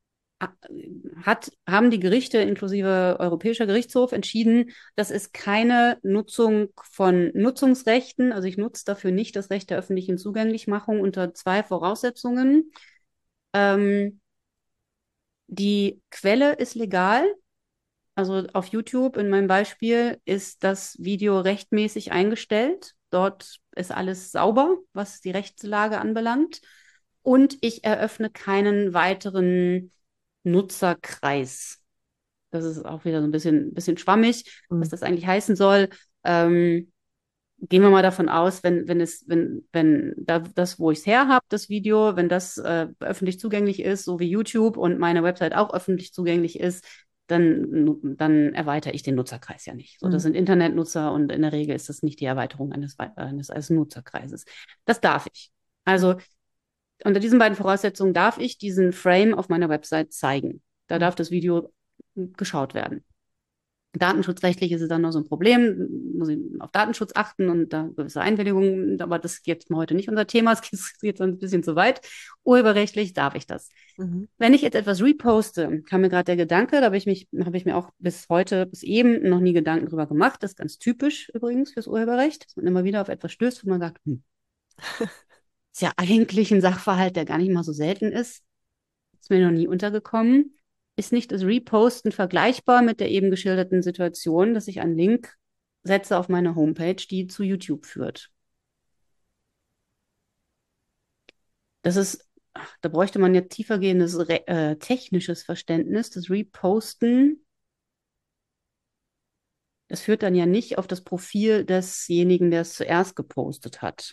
haben die Gerichte inklusive Europäischer Gerichtshof entschieden, das ist keine Nutzung von Nutzungsrechten. Also ich nutze dafür nicht das Recht der öffentlichen Zugänglichmachung unter zwei Voraussetzungen. Ähm, die Quelle ist legal. Also auf YouTube in meinem Beispiel ist das Video rechtmäßig eingestellt. Dort ist alles sauber, was die Rechtslage anbelangt. Und ich eröffne keinen weiteren Nutzerkreis. Das ist auch wieder so ein bisschen schwammig, was das eigentlich heißen soll. Gehen wir mal davon aus, wenn das, wo ich es her habe, das Video, wenn das öffentlich zugänglich ist, so wie YouTube und meine Website auch öffentlich zugänglich ist, dann erweitere ich den Nutzerkreis ja nicht. So, das sind Internetnutzer und in der Regel ist das nicht die Erweiterung eines Nutzerkreises. Das darf ich. Also unter diesen beiden Voraussetzungen darf ich diesen Frame auf meiner Website zeigen. Da darf das Video geschaut werden. Datenschutzrechtlich ist es dann noch so ein Problem, muss ich auf Datenschutz achten und da gewisse Einwilligungen, aber das ist jetzt mal heute nicht unser Thema, es geht ein bisschen zu weit. Urheberrechtlich darf ich das. Wenn ich jetzt etwas reposte, kam mir gerade der Gedanke, da habe ich mir auch bis heute, bis eben noch nie Gedanken drüber gemacht. Das ist ganz typisch übrigens fürs Urheberrecht, dass man immer wieder auf etwas stößt, wo man sagt, ist ja eigentlich ein Sachverhalt, der gar nicht mal so selten ist. Ist mir noch nie untergekommen. Ist nicht das Reposten vergleichbar mit der eben geschilderten Situation, dass ich einen Link setze auf meine Homepage, die zu YouTube führt? Das ist, da bräuchte man jetzt tiefergehendes technisches Verständnis. Das Reposten, das führt dann ja nicht auf das Profil desjenigen, der es zuerst gepostet hat,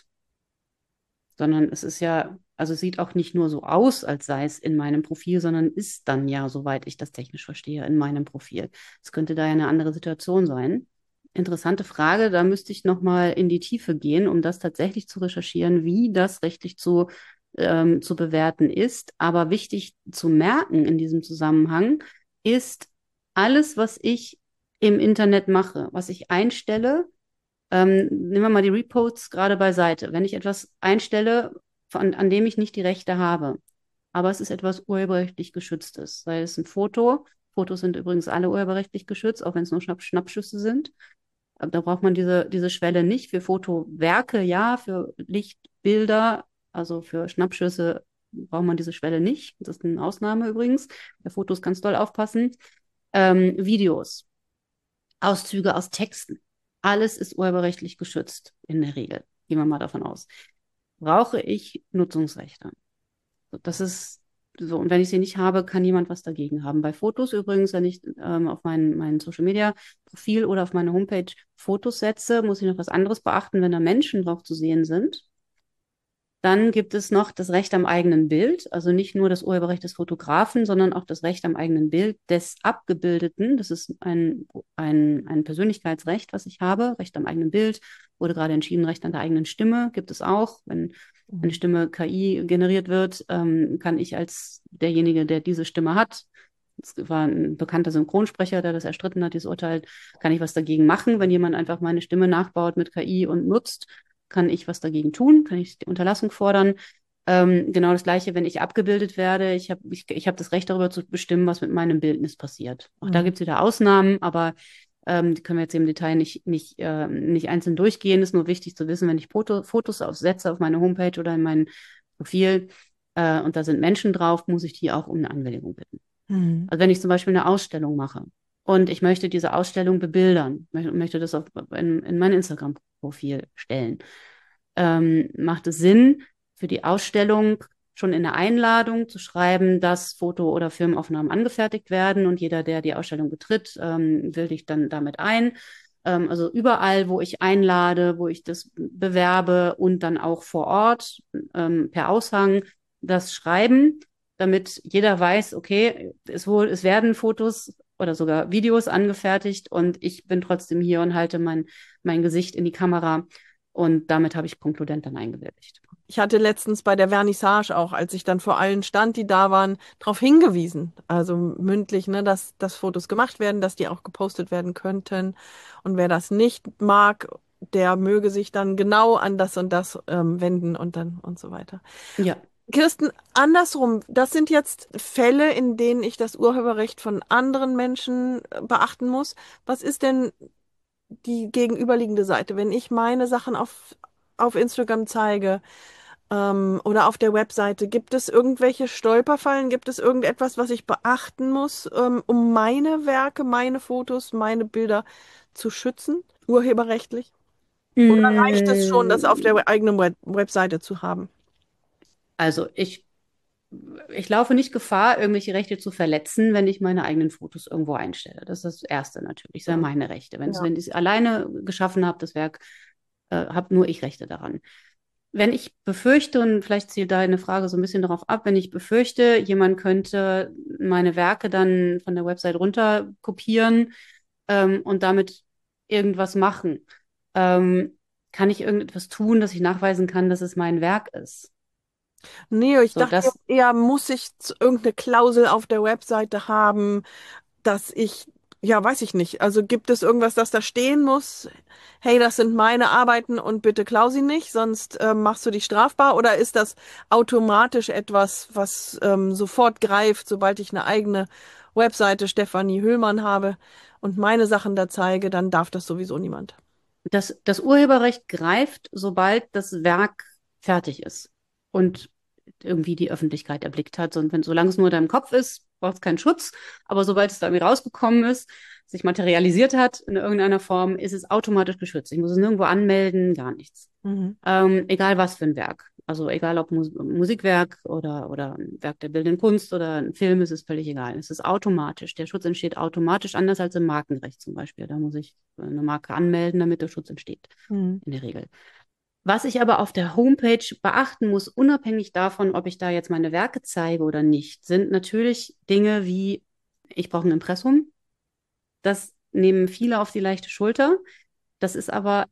sondern es ist ja, also es sieht auch nicht nur so aus, als sei es in meinem Profil, sondern ist dann ja, soweit ich das technisch verstehe, in meinem Profil. Es könnte da ja eine andere Situation sein. Interessante Frage, da müsste ich nochmal in die Tiefe gehen, um das tatsächlich zu recherchieren, wie das rechtlich zu bewerten ist. Aber wichtig zu merken in diesem Zusammenhang ist, alles, was ich im Internet mache, was ich einstelle, nehmen wir mal die Reposts gerade beiseite. Wenn ich etwas einstelle, an dem ich nicht die Rechte habe, aber es ist etwas urheberrechtlich geschütztes, sei es ein Foto. Fotos sind übrigens alle urheberrechtlich geschützt, auch wenn es nur Schnappschüsse sind. Aber da braucht man diese Schwelle nicht. Für Fotowerke ja, für Lichtbilder, also für Schnappschüsse braucht man diese Schwelle nicht. Das ist eine Ausnahme übrigens. Bei Fotos ganz doll aufpassen. Videos, Auszüge aus Texten. Alles ist urheberrechtlich geschützt in der Regel. Gehen wir mal davon aus. Brauche ich Nutzungsrechte? Das ist so. Und wenn ich sie nicht habe, kann niemand was dagegen haben. Bei Fotos übrigens, wenn ich auf mein Social Media Profil oder auf meine Homepage Fotos setze, muss ich noch was anderes beachten, wenn da Menschen drauf zu sehen sind. Dann gibt es noch das Recht am eigenen Bild, also nicht nur das Urheberrecht des Fotografen, sondern auch das Recht am eigenen Bild des Abgebildeten. Das ist ein Persönlichkeitsrecht, was ich habe. Recht am eigenen Bild, wurde gerade entschieden, Recht an der eigenen Stimme gibt es auch. Wenn eine Stimme KI generiert wird, kann ich als derjenige, der diese Stimme hat, es war ein bekannter Synchronsprecher, der das erstritten hat, dieses Urteil, kann ich was dagegen machen, wenn jemand einfach meine Stimme nachbaut mit KI und nutzt, kann ich was dagegen tun, kann ich die Unterlassung fordern. Genau das Gleiche, wenn ich abgebildet werde. Ich hab das Recht darüber zu bestimmen, was mit meinem Bildnis passiert. Auch da gibt es wieder Ausnahmen, aber die können wir jetzt im Detail nicht einzeln durchgehen. Ist nur wichtig zu wissen, wenn ich Fotos aufsetze auf meine Homepage oder in mein Profil, und da sind Menschen drauf, muss ich die auch um eine Anwilligung bitten. Mhm. Also wenn ich zum Beispiel eine Ausstellung mache und ich möchte diese Ausstellung bebildern, möchte das in mein Instagram-Profil stellen, macht es Sinn, für die Ausstellung schon in der Einladung zu schreiben, dass Foto- oder Filmaufnahmen angefertigt werden und jeder, der die Ausstellung betritt, willigt dann damit ein. Also überall, wo ich einlade, wo ich das bewerbe und dann auch vor Ort per Aushang das schreiben, damit jeder weiß, okay, es werden Fotos oder sogar Videos angefertigt und ich bin trotzdem hier und halte mein Gesicht in die Kamera und damit habe ich konkludent dann eingewilligt. Ich hatte letztens bei der Vernissage auch, als ich dann vor allen stand, die da waren, darauf hingewiesen, also mündlich, ne, dass Fotos gemacht werden, dass die auch gepostet werden könnten. Und wer das nicht mag, der möge sich dann genau an das und das wenden und dann und so weiter. Ja. Kirsten, andersrum, das sind jetzt Fälle, in denen ich das Urheberrecht von anderen Menschen beachten muss. Was ist denn die gegenüberliegende Seite, wenn ich meine Sachen auf Instagram zeige oder auf der Webseite? Gibt es irgendwelche Stolperfallen? Gibt es irgendetwas, was ich beachten muss, um meine Werke, meine Fotos, meine Bilder zu schützen, urheberrechtlich? Oder reicht es schon, das auf Mm, der eigenen Webseite zu haben? Also ich laufe nicht Gefahr, irgendwelche Rechte zu verletzen, wenn ich meine eigenen Fotos irgendwo einstelle. Das ist das Erste natürlich. Das sind Mhm. meine Rechte. Ja. Wenn ich es alleine geschaffen habe, das Werk, habe nur ich Rechte daran. Wenn ich befürchte, und vielleicht zielt deine Frage so ein bisschen darauf ab, wenn ich befürchte, jemand könnte meine Werke dann von der Website runter kopieren und damit irgendwas machen, kann ich irgendetwas tun, dass ich nachweisen kann, dass es mein Werk ist. Nee, ich So, dachte das eher, muss ich irgendeine Klausel auf der Webseite haben, dass ich, ja, weiß ich nicht. Also gibt es irgendwas, das da stehen muss? Hey, das sind meine Arbeiten und bitte klau sie nicht, sonst machst du dich strafbar? Oder ist das automatisch etwas, was sofort greift, sobald ich eine eigene Webseite Stefanie Höhlmann habe und meine Sachen da zeige, dann darf das sowieso niemand. das Urheberrecht greift, sobald das Werk fertig ist und irgendwie die Öffentlichkeit erblickt hat. Und solange es nur in deinem Kopf ist, braucht es keinen Schutz. Aber sobald es da irgendwie rausgekommen ist, sich materialisiert hat in irgendeiner Form, ist es automatisch geschützt. Ich muss es nirgendwo anmelden, gar nichts. Mhm. Egal was für ein Werk. Also egal ob Musikwerk oder ein Werk der bildenden Kunst oder ein Film, ist es völlig egal. Es ist automatisch. Der Schutz entsteht automatisch, anders als im Markenrecht zum Beispiel. Da muss ich eine Marke anmelden, damit der Schutz entsteht, Mhm. in der Regel. Was ich aber auf der Homepage beachten muss, unabhängig davon, ob ich da jetzt meine Werke zeige oder nicht, sind natürlich Dinge wie, ich brauche ein Impressum. Das nehmen viele auf die leichte Schulter. Das ist aber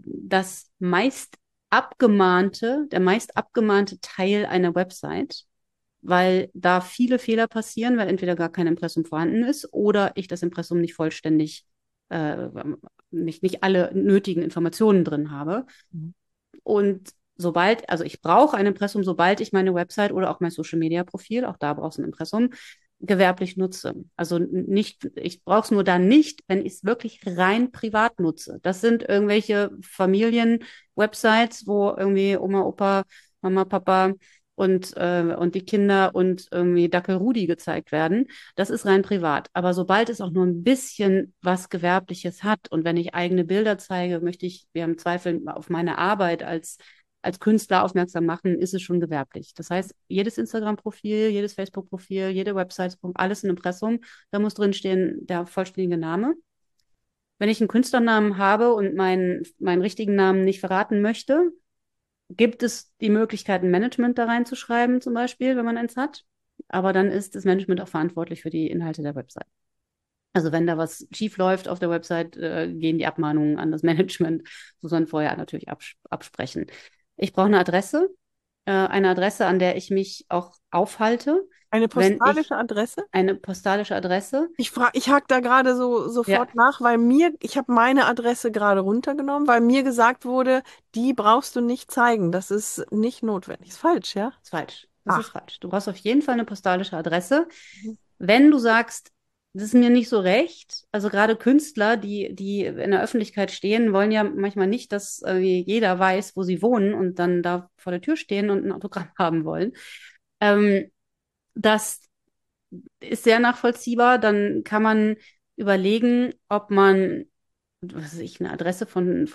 der meist abgemahnte Teil einer Website, weil da viele Fehler passieren, weil entweder gar kein Impressum vorhanden ist oder ich das Impressum nicht vollständig, äh, nicht alle nötigen Informationen drin habe. Und also ich brauche ein Impressum, sobald ich meine Website oder auch mein Social Media Profil, auch da brauchst du ein Impressum, gewerblich nutze. Also nicht, ich brauche es nur dann nicht, wenn ich es wirklich rein privat nutze. Das sind irgendwelche Familien-Websites, wo irgendwie Oma, Opa, Mama, Papa und die Kinder und irgendwie Dackel Rudi gezeigt werden. Das ist rein privat. Aber sobald es auch nur ein bisschen was Gewerbliches hat und wenn ich eigene Bilder zeige, möchte ich, wir haben Zweifel auf meine Arbeit als Künstler aufmerksam machen, ist es schon gewerblich. Das heißt, jedes Instagram-Profil, jedes Facebook-Profil, jede Website, alles ein Impressum, da muss drin stehen der vollständige Name. Wenn ich einen Künstlernamen habe und meinen richtigen Namen nicht verraten möchte, gibt es die Möglichkeit, ein Management da reinzuschreiben, zum Beispiel, wenn man eins hat. Aber dann ist das Management auch verantwortlich für die Inhalte der Website. Also wenn da was schief läuft auf der Website, gehen die Abmahnungen an das Management. Muss man vorher natürlich absprechen. Ich brauche eine Adresse, an der ich mich auch aufhalte, Eine wenn ich postalische Adresse? eine postalische Adresse. Ich hake da gerade Ja, sofort nach, weil ich habe meine Adresse gerade runtergenommen, weil mir gesagt wurde, die brauchst du nicht zeigen. Das ist nicht notwendig. Ist falsch, ja? ist falsch. Das ist Ach. falsch. Du brauchst auf jeden Fall eine postalische Adresse. Mhm. Wenn du sagst, das ist mir nicht so recht, also gerade Künstler, die in der Öffentlichkeit stehen, wollen ja manchmal nicht, dass jeder weiß, wo sie wohnen und dann da vor der Tür stehen und ein Autogramm haben wollen. Ähm, Das ist sehr nachvollziehbar. Dann kann man überlegen, ob man, was weiß ich, eine Adresse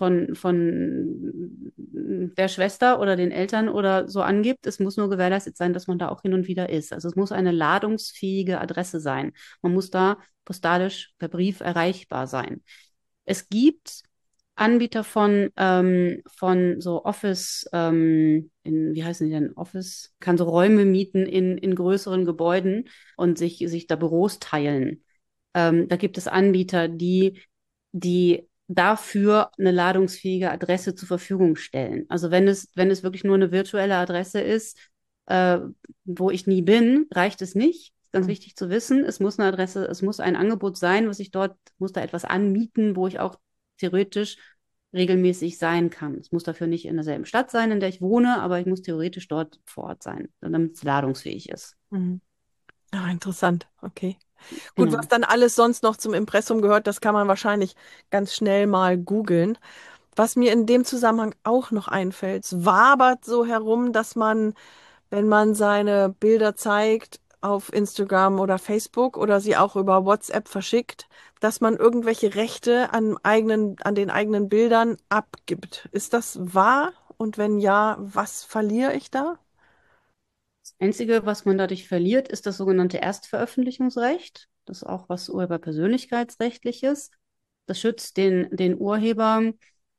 von der Schwester oder den Eltern oder so angibt. Es muss nur gewährleistet sein, dass man da auch hin und wieder ist. Also es muss eine ladungsfähige Adresse sein. Man muss da postalisch per Brief erreichbar sein. Es gibt Anbieter von so Office, wie heißen die denn? Office, kann so Räume mieten in größeren Gebäuden und sich da Büros teilen. Da gibt es Anbieter, die dafür eine ladungsfähige Adresse zur Verfügung stellen. Also wenn es wirklich nur eine virtuelle Adresse ist, äh, wo ich nie bin, reicht es nicht. Ganz wichtig zu wissen, es muss eine Adresse, es muss ein Angebot sein, was ich dort, muss da etwas anmieten, wo ich auch theoretisch regelmäßig sein kann. Es muss dafür nicht in derselben Stadt sein, in der ich wohne, aber ich muss theoretisch dort vor Ort sein, damit es ladungsfähig ist. Mhm. Ja, interessant. Okay. Gut, was Genau. dann alles sonst noch zum Impressum gehört, das kann man wahrscheinlich ganz schnell mal googeln. Was mir in dem Zusammenhang auch noch einfällt, es wabert so herum, dass man, wenn man seine Bilder zeigt auf Instagram oder Facebook oder sie auch über WhatsApp verschickt, dass man irgendwelche Rechte an den eigenen Bildern abgibt. Ist das wahr? Und wenn ja, was verliere ich da? Das Einzige, was man dadurch verliert, ist das sogenannte Erstveröffentlichungsrecht. Das ist auch was Urheberpersönlichkeitsrechtliches. Das schützt den Urheber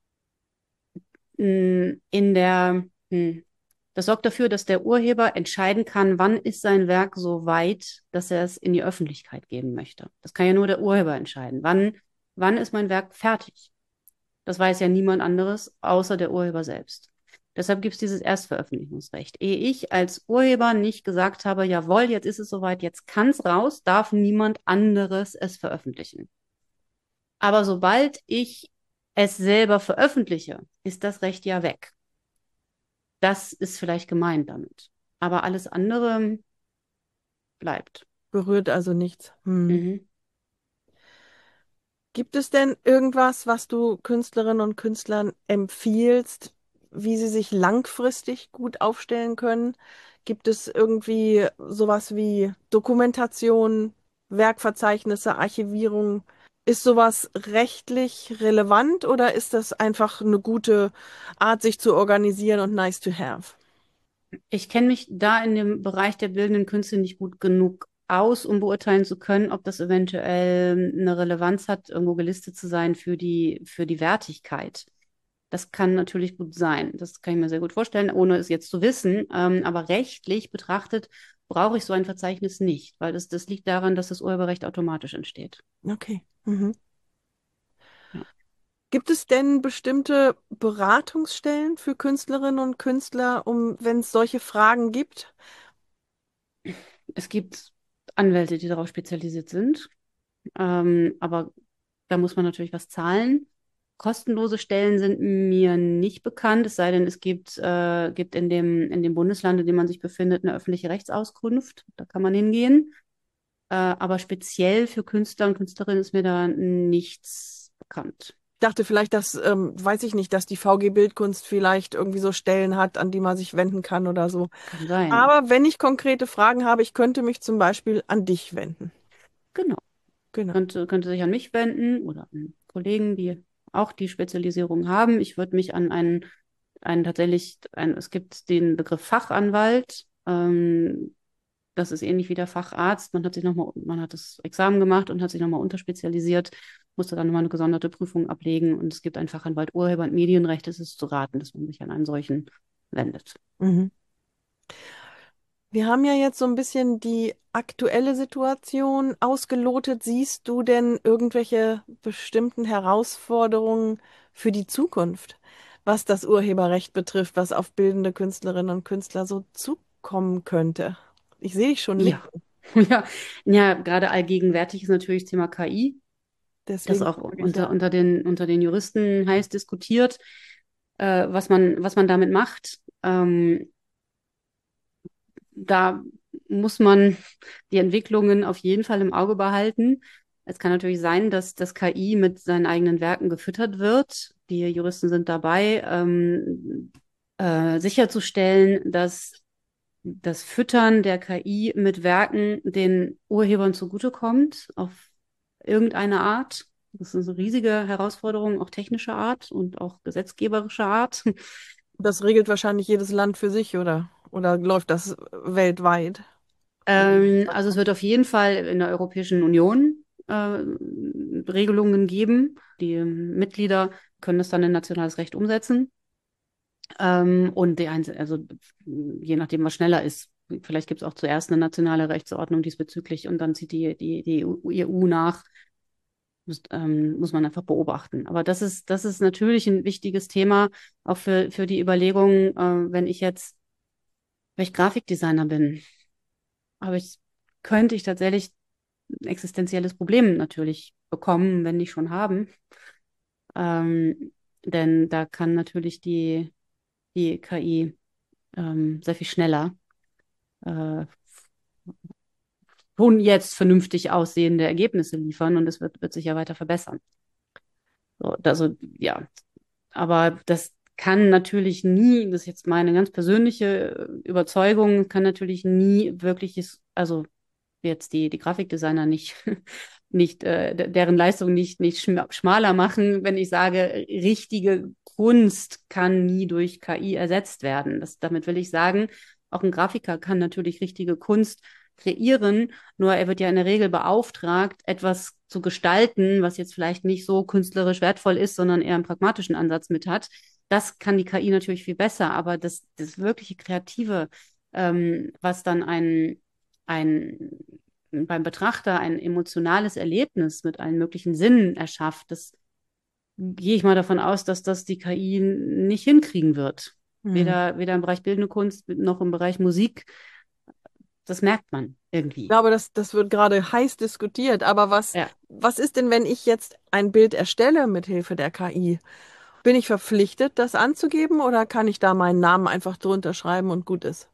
in der, das sorgt dafür, dass der Urheber entscheiden kann, wann ist sein Werk so weit, dass er es in die Öffentlichkeit geben möchte. Das kann ja nur der Urheber entscheiden. Wann ist mein Werk fertig? Das weiß ja niemand anderes, außer der Urheber selbst. Deshalb gibt es dieses Erstveröffentlichungsrecht. Ehe ich als Urheber nicht gesagt habe, jawohl, jetzt ist es soweit, jetzt kann es raus, darf niemand anderes es veröffentlichen. Aber sobald ich es selber veröffentliche, ist das Recht ja weg. Das ist vielleicht gemeint damit. Aber alles andere bleibt. Berührt also nichts. Hm. Mhm. Gibt es denn irgendwas, was du Künstlerinnen und Künstlern empfiehlst, wie sie sich langfristig gut aufstellen können? Gibt es irgendwie sowas wie Dokumentation, Werkverzeichnisse, Archivierung? Ist sowas rechtlich relevant oder ist das einfach eine gute Art, sich zu organisieren und nice to have? Ich kenne mich da in dem Bereich der bildenden Künste nicht gut genug aus, um beurteilen zu können, ob das eventuell eine Relevanz hat, irgendwo gelistet zu sein für die Wertigkeit. Das kann natürlich gut sein. Das kann ich mir sehr gut vorstellen, ohne es jetzt zu wissen. Aber rechtlich betrachtet brauche ich so ein Verzeichnis nicht, weil das liegt daran, dass das Urheberrecht automatisch entsteht. Okay. Mhm. Ja. Gibt es denn bestimmte Beratungsstellen für Künstlerinnen und Künstler, wenn es solche Fragen gibt? Es gibt Anwälte, die darauf spezialisiert sind. Aber da muss man natürlich was zahlen. Kostenlose Stellen sind mir nicht bekannt, es sei denn, es gibt in dem Bundesland, in dem man sich befindet, eine öffentliche Rechtsauskunft. Da kann man hingehen. Aber speziell für Künstler und Künstlerinnen ist mir da nichts bekannt. Dachte vielleicht, weiß ich nicht, dass die VG Bildkunst vielleicht irgendwie so Stellen hat, an die man sich wenden kann oder so. Kann sein. Aber wenn ich konkrete Fragen habe, ich könnte mich zum Beispiel an dich wenden. Genau. Genau. Könnte sich an mich wenden oder an Kollegen, die auch die Spezialisierung haben. Ich würde mich an es gibt den Begriff Fachanwalt. Das ist ähnlich wie der Facharzt. Man hat das Examen gemacht und hat sich nochmal unterspezialisiert, musste dann nochmal eine gesonderte Prüfung ablegen. Und es gibt einen Fachanwalt Urheber- und Medienrecht. Es ist zu raten, dass man sich an einen solchen wendet. Mhm. Wir haben ja jetzt so ein bisschen die aktuelle Situation ausgelotet. Siehst du denn irgendwelche bestimmten Herausforderungen für die Zukunft, was das Urheberrecht betrifft, was auf bildende Künstlerinnen und Künstler so zukommen könnte? Ich sehe dich schon Ja, nicken. ja, ja, gerade allgegenwärtig ist natürlich das Thema KI. Das Deswegen auch frage ich da. unter den Juristen heiß diskutiert, was man damit macht. Da muss man die Entwicklungen auf jeden Fall im Auge behalten. Es kann natürlich sein, dass das KI mit seinen eigenen Werken gefüttert wird. Die Juristen sind dabei, sicherzustellen, dass das Füttern der KI mit Werken den Urhebern zugutekommt, auf irgendeine Art. Das ist eine riesige Herausforderung, auch technischer Art und auch gesetzgeberischer Art. Das regelt wahrscheinlich jedes Land für sich, oder? Oder läuft das weltweit? Also es wird auf jeden Fall in der Europäischen Union Regelungen geben. Die Mitglieder können das dann in nationales Recht umsetzen. Und also je nachdem, was schneller ist. Vielleicht gibt es auch zuerst eine nationale Rechtsordnung diesbezüglich und dann zieht die EU nach. Muss man einfach beobachten. Aber das ist natürlich ein wichtiges Thema, auch für die Überlegung, wenn ich Grafikdesigner bin, habe ich, könnte ich tatsächlich ein existenzielles Problem natürlich bekommen, wenn nicht schon haben. Denn da kann natürlich die KI sehr viel schneller äh, schon jetzt vernünftig aussehende Ergebnisse liefern und es wird sich ja weiter verbessern. So, also ja, aber das kann natürlich nie, das ist jetzt meine ganz persönliche Überzeugung, kann natürlich nie wirkliches, also jetzt die Grafikdesigner nicht, deren Leistung nicht schmaler machen, wenn ich sage, richtige Kunst kann nie durch KI ersetzt werden. Damit will ich sagen, auch ein Grafiker kann natürlich richtige Kunst kreieren, nur er wird ja in der Regel beauftragt, etwas zu gestalten, was jetzt vielleicht nicht so künstlerisch wertvoll ist, sondern eher einen pragmatischen Ansatz mit hat. Das kann die KI natürlich viel besser, aber das wirkliche Kreative, was dann ein beim Betrachter ein emotionales Erlebnis mit allen möglichen Sinnen erschafft, das gehe ich mal davon aus, dass das die KI nicht hinkriegen wird. Hm. Weder im Bereich bildende Kunst noch im Bereich Musik. Das merkt man Ich irgendwie. glaube, das wird gerade heiß diskutiert. Aber Ja. was ist denn, wenn ich jetzt ein Bild erstelle mit Hilfe der KI? Bin ich verpflichtet, das anzugeben oder kann ich da meinen Namen einfach drunter schreiben und gut ist?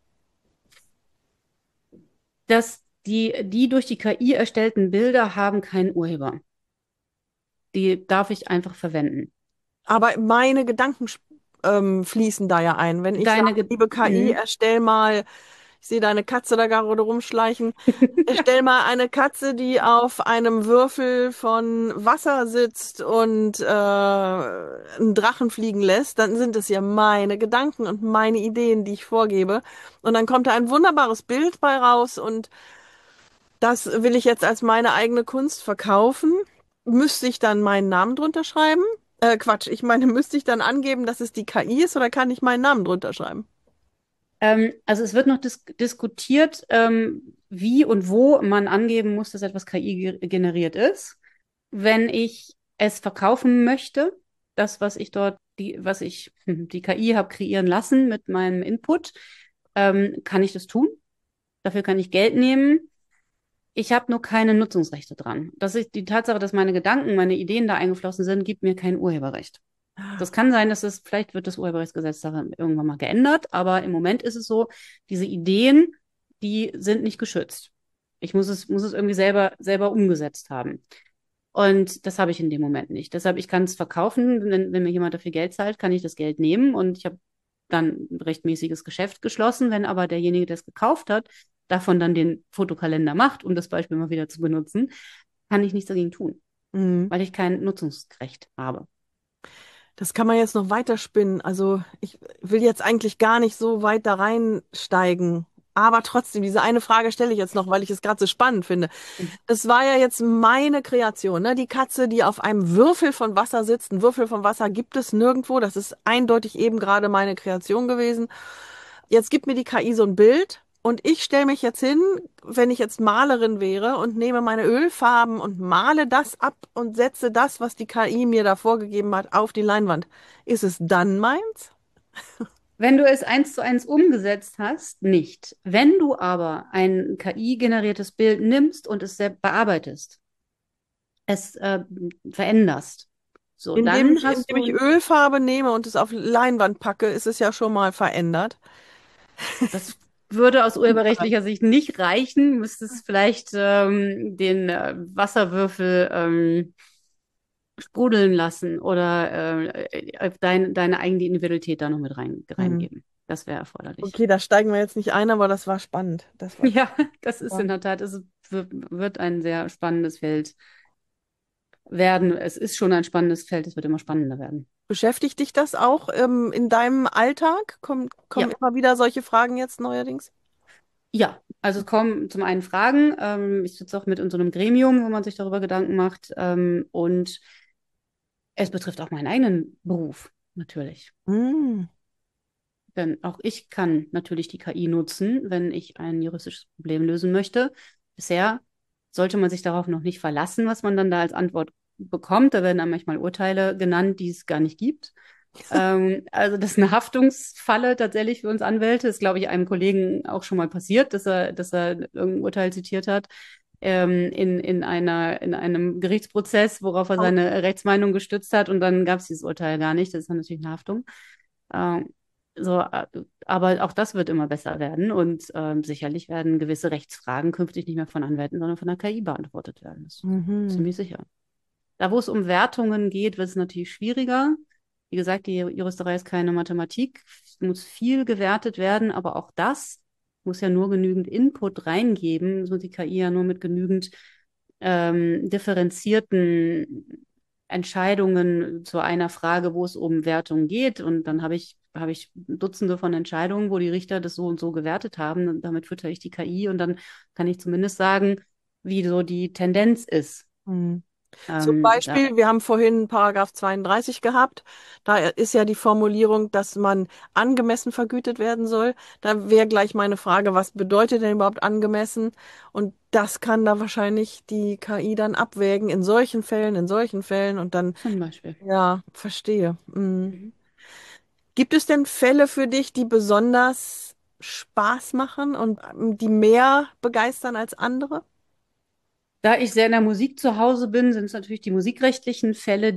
Die durch die KI erstellten Bilder haben keinen Urheber. Die darf ich einfach verwenden. Aber meine Gedanken fließen da ja ein. Wenn ich sage, Deine, Ge liebe KI, mhm. erstell mal, ich sehe deine Katze da gerade rumschleichen, erstell mal eine Katze, die auf einem Würfel von Wasser sitzt und einen Drachen fliegen lässt, dann sind es ja meine Gedanken und meine Ideen, die ich vorgebe. Und dann kommt da ein wunderbares Bild bei raus und das will ich jetzt als meine eigene Kunst verkaufen. Müsste ich dann meinen Namen drunter schreiben? Quatsch, ich meine, müsste ich dann angeben, dass es die KI ist oder kann ich meinen Namen drunter schreiben? Also es wird noch diskutiert, wie und wo man angeben muss, dass etwas KI generiert ist. Wenn ich es verkaufen möchte, das, was ich dort, die KI habe kreieren lassen mit meinem Input, kann ich das tun. Dafür kann ich Geld nehmen. Ich habe nur keine Nutzungsrechte dran. Die Tatsache, dass meine Gedanken, meine Ideen da eingeflossen sind, gibt mir kein Urheberrecht. Das kann sein, vielleicht wird das Urheberrechtsgesetz darin irgendwann mal geändert, aber im Moment ist es so, diese Ideen, die sind nicht geschützt. Muss es irgendwie selber umgesetzt haben. Und das habe ich in dem Moment nicht. Deshalb, ich kann es verkaufen, wenn mir jemand dafür Geld zahlt, kann ich das Geld nehmen und ich habe dann ein rechtmäßiges Geschäft geschlossen. Wenn aber derjenige, der es gekauft hat, davon dann den Fotokalender macht, um das Beispiel mal wieder zu benutzen, kann ich nichts dagegen tun, Mhm. weil ich kein Nutzungsrecht habe. Das kann man jetzt noch weiter spinnen. Also ich will jetzt eigentlich gar nicht so weit da reinsteigen. Aber trotzdem, diese eine Frage stelle ich jetzt noch, weil ich es gerade so spannend finde. Das war ja jetzt meine Kreation, ne? Die Katze, die auf einem Würfel von Wasser sitzt. Ein Würfel von Wasser gibt es nirgendwo. Das ist eindeutig eben gerade meine Kreation gewesen. Jetzt gibt mir die KI so ein Bild und ich stelle mich jetzt hin, wenn ich jetzt Malerin wäre und nehme meine Ölfarben und male das ab und setze das, was die KI mir da vorgegeben hat, auf die Leinwand. Ist es dann meins? Wenn du es eins zu eins umgesetzt hast, nicht. Wenn du aber ein KI-generiertes Bild nimmst und es selbst bearbeitest, es veränderst, so, dann hast Indem ich du, Ölfarbe nehme und es auf Leinwand packe, ist es ja schon mal verändert. das würde aus urheberrechtlicher Sicht nicht reichen, müsstest vielleicht den Wasserwürfel sprudeln lassen oder deine eigene Individualität da noch mit Mhm. reingeben. Das wäre erforderlich. Okay, da steigen wir jetzt nicht ein, aber das war spannend. Das war Ja, das ist in spannend. der Tat, es wird ein sehr spannendes Feld werden. Es ist schon ein spannendes Feld, es wird immer spannender werden. Beschäftigt dich das auch in deinem Alltag? Kommen Ja, immer wieder solche Fragen jetzt neuerdings? ja. Also es kommen zum einen Fragen. Ich sitze auch mit in so einem Gremium, wo man sich darüber Gedanken macht. Und es betrifft auch meinen eigenen Beruf, natürlich. Hm. Denn auch ich kann natürlich die KI nutzen, wenn ich ein juristisches Problem lösen möchte. Bisher sollte man sich darauf noch nicht verlassen, was man dann da als Antwort bekommt. Da werden dann manchmal Urteile genannt, die es gar nicht gibt. Also das ist eine Haftungsfalle tatsächlich für uns Anwälte. Ist, glaube ich, einem Kollegen auch schon mal passiert, dass er irgendein Urteil zitiert hat in einem Gerichtsprozess, worauf er Au- seine Rechtsmeinung gestützt hat und dann gab es dieses Urteil gar nicht. Das ist dann natürlich eine Haftung. Ähm, aber auch das wird immer besser werden und sicherlich werden gewisse Rechtsfragen künftig nicht mehr von Anwälten, sondern von der KI beantwortet werden. Das ist Mhm. ziemlich sicher. Da, wo es um Wertungen geht, wird es natürlich schwieriger. Wie gesagt, die Juristerei ist keine Mathematik. Es muss viel gewertet werden, aber auch das muss ja nur genügend Input reingeben. Das muss die KI ja nur mit genügend differenzierten Entscheidungen zu einer Frage, wo es um Wertung geht. Und dann habe ich Dutzende von Entscheidungen, wo die Richter das so und so gewertet haben. Und damit fütter ich die KI und dann kann ich zumindest sagen, wie so die Tendenz ist. Mhm. Zum Da Beispiel, wir haben vorhin Paragraph 32 gehabt. Da ist ja die Formulierung, dass man angemessen vergütet werden soll. Da wäre gleich meine Frage, was bedeutet denn überhaupt angemessen? Und das kann da wahrscheinlich die KI dann abwägen in solchen Fällen und dann, zum Beispiel. ja, verstehe. Mhm. Mhm. Gibt es denn Fälle für dich, die besonders Spaß machen und die mehr begeistern als andere? Da ich sehr in der Musik zu Hause bin, sind es natürlich die musikrechtlichen Fälle,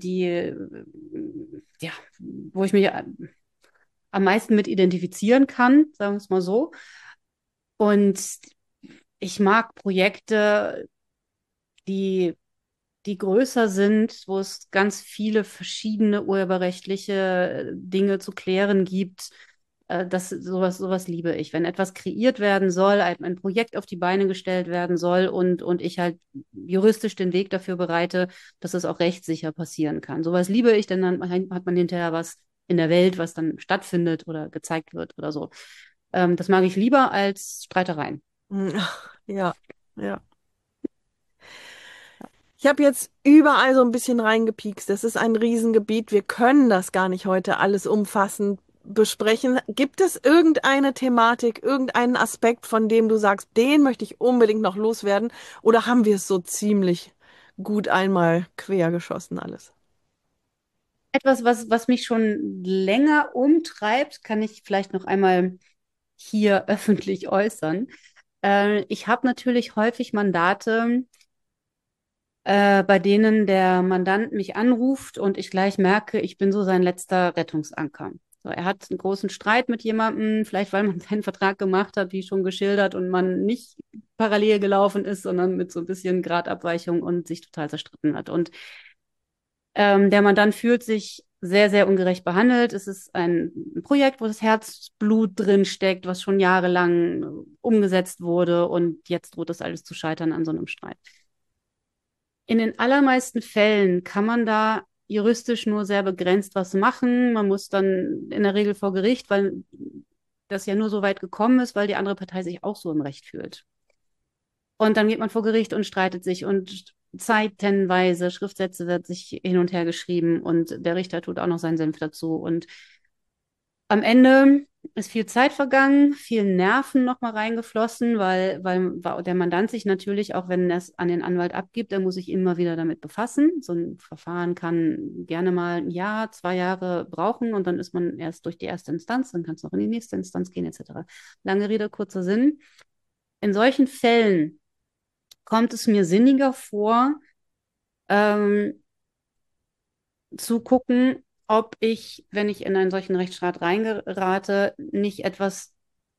ja, wo ich mich am meisten mit identifizieren kann, sagen wir es mal so. Und ich mag Projekte, die, die größer sind, wo es ganz viele verschiedene urheberrechtliche Dinge zu klären gibt. Sowas liebe ich. Wenn etwas kreiert werden soll, ein Projekt auf die Beine gestellt werden soll und ich halt juristisch den Weg dafür bereite, dass es auch rechtssicher passieren kann. Sowas liebe ich, denn dann hat man hinterher was in der Welt, was dann stattfindet oder gezeigt wird oder so. Das mag ich lieber als Streitereien. Mhm. Ja, ja. Ich habe jetzt überall so ein bisschen reingepiekst. Das ist ein Riesengebiet. Wir können das gar nicht heute alles umfassend besprechen. Gibt es irgendeine Thematik, irgendeinen Aspekt, von dem du sagst, den möchte ich unbedingt noch loswerden? Oder haben wir es so ziemlich gut einmal quer geschossen alles? Etwas, was mich schon länger umtreibt, kann ich vielleicht noch einmal hier öffentlich äußern. Ich habe natürlich häufig Mandate, bei denen der Mandant mich anruft und ich gleich merke, ich bin so sein letzter Rettungsanker. So, er hat einen großen Streit mit jemandem, vielleicht weil man keinen Vertrag gemacht hat, wie schon geschildert, und man nicht parallel gelaufen ist, sondern mit so ein bisschen Gradabweichung und sich total zerstritten hat. Und der Mandant fühlt sich sehr, sehr ungerecht behandelt. Es ist ein Projekt, wo das Herzblut drin steckt, was schon jahrelang umgesetzt wurde und jetzt droht das alles zu scheitern an so einem Streit. In den allermeisten Fällen kann man da juristisch nur sehr begrenzt was machen. Man muss dann in der Regel vor Gericht, weil das ja nur so weit gekommen ist, weil die andere Partei sich auch so im Recht fühlt. Und dann geht man vor Gericht und streitet sich und zeitenweise Schriftsätze wird sich hin und her geschrieben und der Richter tut auch noch seinen Senf dazu. Und am Ende ist viel Zeit vergangen, viel Nerven nochmal reingeflossen, weil der Mandant sich natürlich, auch wenn er es an den Anwalt abgibt, er muss sich immer wieder damit befassen. So ein Verfahren kann gerne mal ein Jahr, 2 Jahre brauchen und dann ist man erst durch die erste Instanz, dann kann es noch in die nächste Instanz gehen, etc. Lange Rede, kurzer Sinn. In solchen Fällen kommt es mir sinniger vor, ähm, zu gucken, ob ich, wenn ich in einen solchen Rechtsstreit reingerate, nicht etwas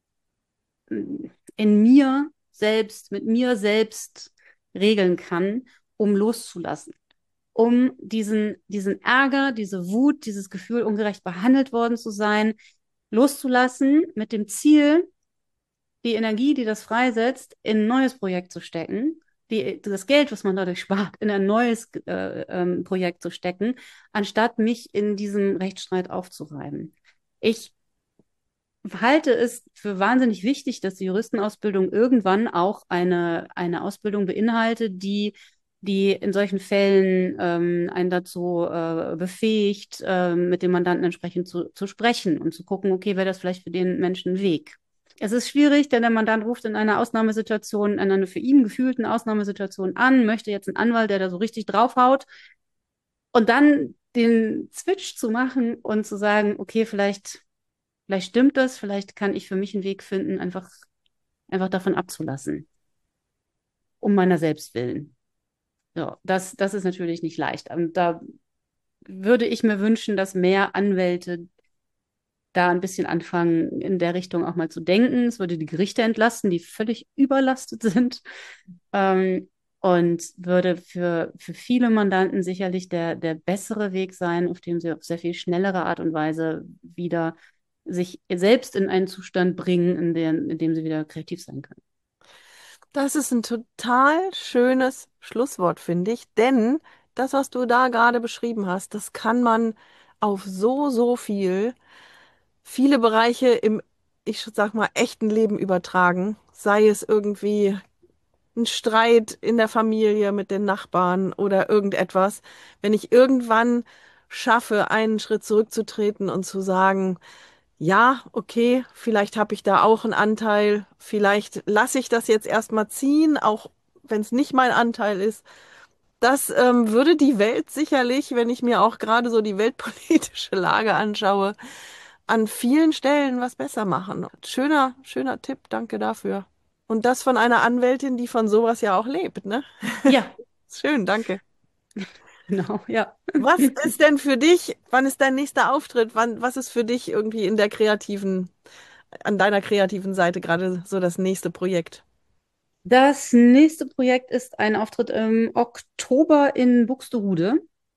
in mir selbst, mit mir selbst regeln kann, um loszulassen. Um diesen Ärger, diese Wut, dieses Gefühl, ungerecht behandelt worden zu sein, loszulassen mit dem Ziel, die Energie, die das freisetzt, in ein neues Projekt zu stecken, das Geld, was man dadurch spart, in ein neues Projekt zu stecken, anstatt mich in diesem Rechtsstreit aufzureiben. Ich halte es für wahnsinnig wichtig, dass die Juristenausbildung irgendwann auch eine Ausbildung beinhaltet, die in solchen Fällen einen dazu befähigt, mit dem Mandanten entsprechend zu sprechen und zu gucken, okay, wäre das vielleicht für den Menschen ein Weg. Es ist schwierig, denn der Mandant ruft in einer Ausnahmesituation, in einer für ihn gefühlten Ausnahmesituation an, möchte jetzt einen Anwalt, der da so richtig draufhaut und dann den Switch zu machen und zu sagen, okay, vielleicht stimmt das, vielleicht kann ich für mich einen Weg finden, einfach davon abzulassen, um meiner selbst willen. So, das ist natürlich nicht leicht. Und da würde ich mir wünschen, dass mehr Anwälte da ein bisschen anfangen, in der Richtung auch mal zu denken. Es würde die Gerichte entlasten, die völlig überlastet sind. Und würde für viele Mandanten sicherlich der bessere Weg sein, auf dem sie auf sehr viel schnellere Art und Weise wieder sich selbst in einen Zustand bringen, in dem sie wieder kreativ sein können. Das ist ein total schönes Schlusswort, finde ich, denn das, was du da gerade beschrieben hast, das kann man auf so viele Bereiche im, ich sag mal, echten Leben übertragen. Sei es irgendwie ein Streit in der Familie mit den Nachbarn oder irgendetwas. Wenn ich irgendwann schaffe, einen Schritt zurückzutreten und zu sagen, ja, okay, vielleicht habe ich da auch einen Anteil, vielleicht lasse ich das jetzt erstmal ziehen, auch wenn es nicht mein Anteil ist. Das würde die Welt sicherlich, wenn ich mir auch gerade so die weltpolitische Lage anschaue, an vielen Stellen was besser machen. Schöner Tipp, danke dafür. Und das von einer Anwältin, die von sowas ja auch lebt, ne? Ja, Schön, danke. genau, ja. Was ist denn für dich, wann ist dein nächster Auftritt? Was ist für dich irgendwie in der an deiner kreativen Seite gerade so das nächste Projekt? Das nächste Projekt ist ein Auftritt im Oktober in Buxtehude.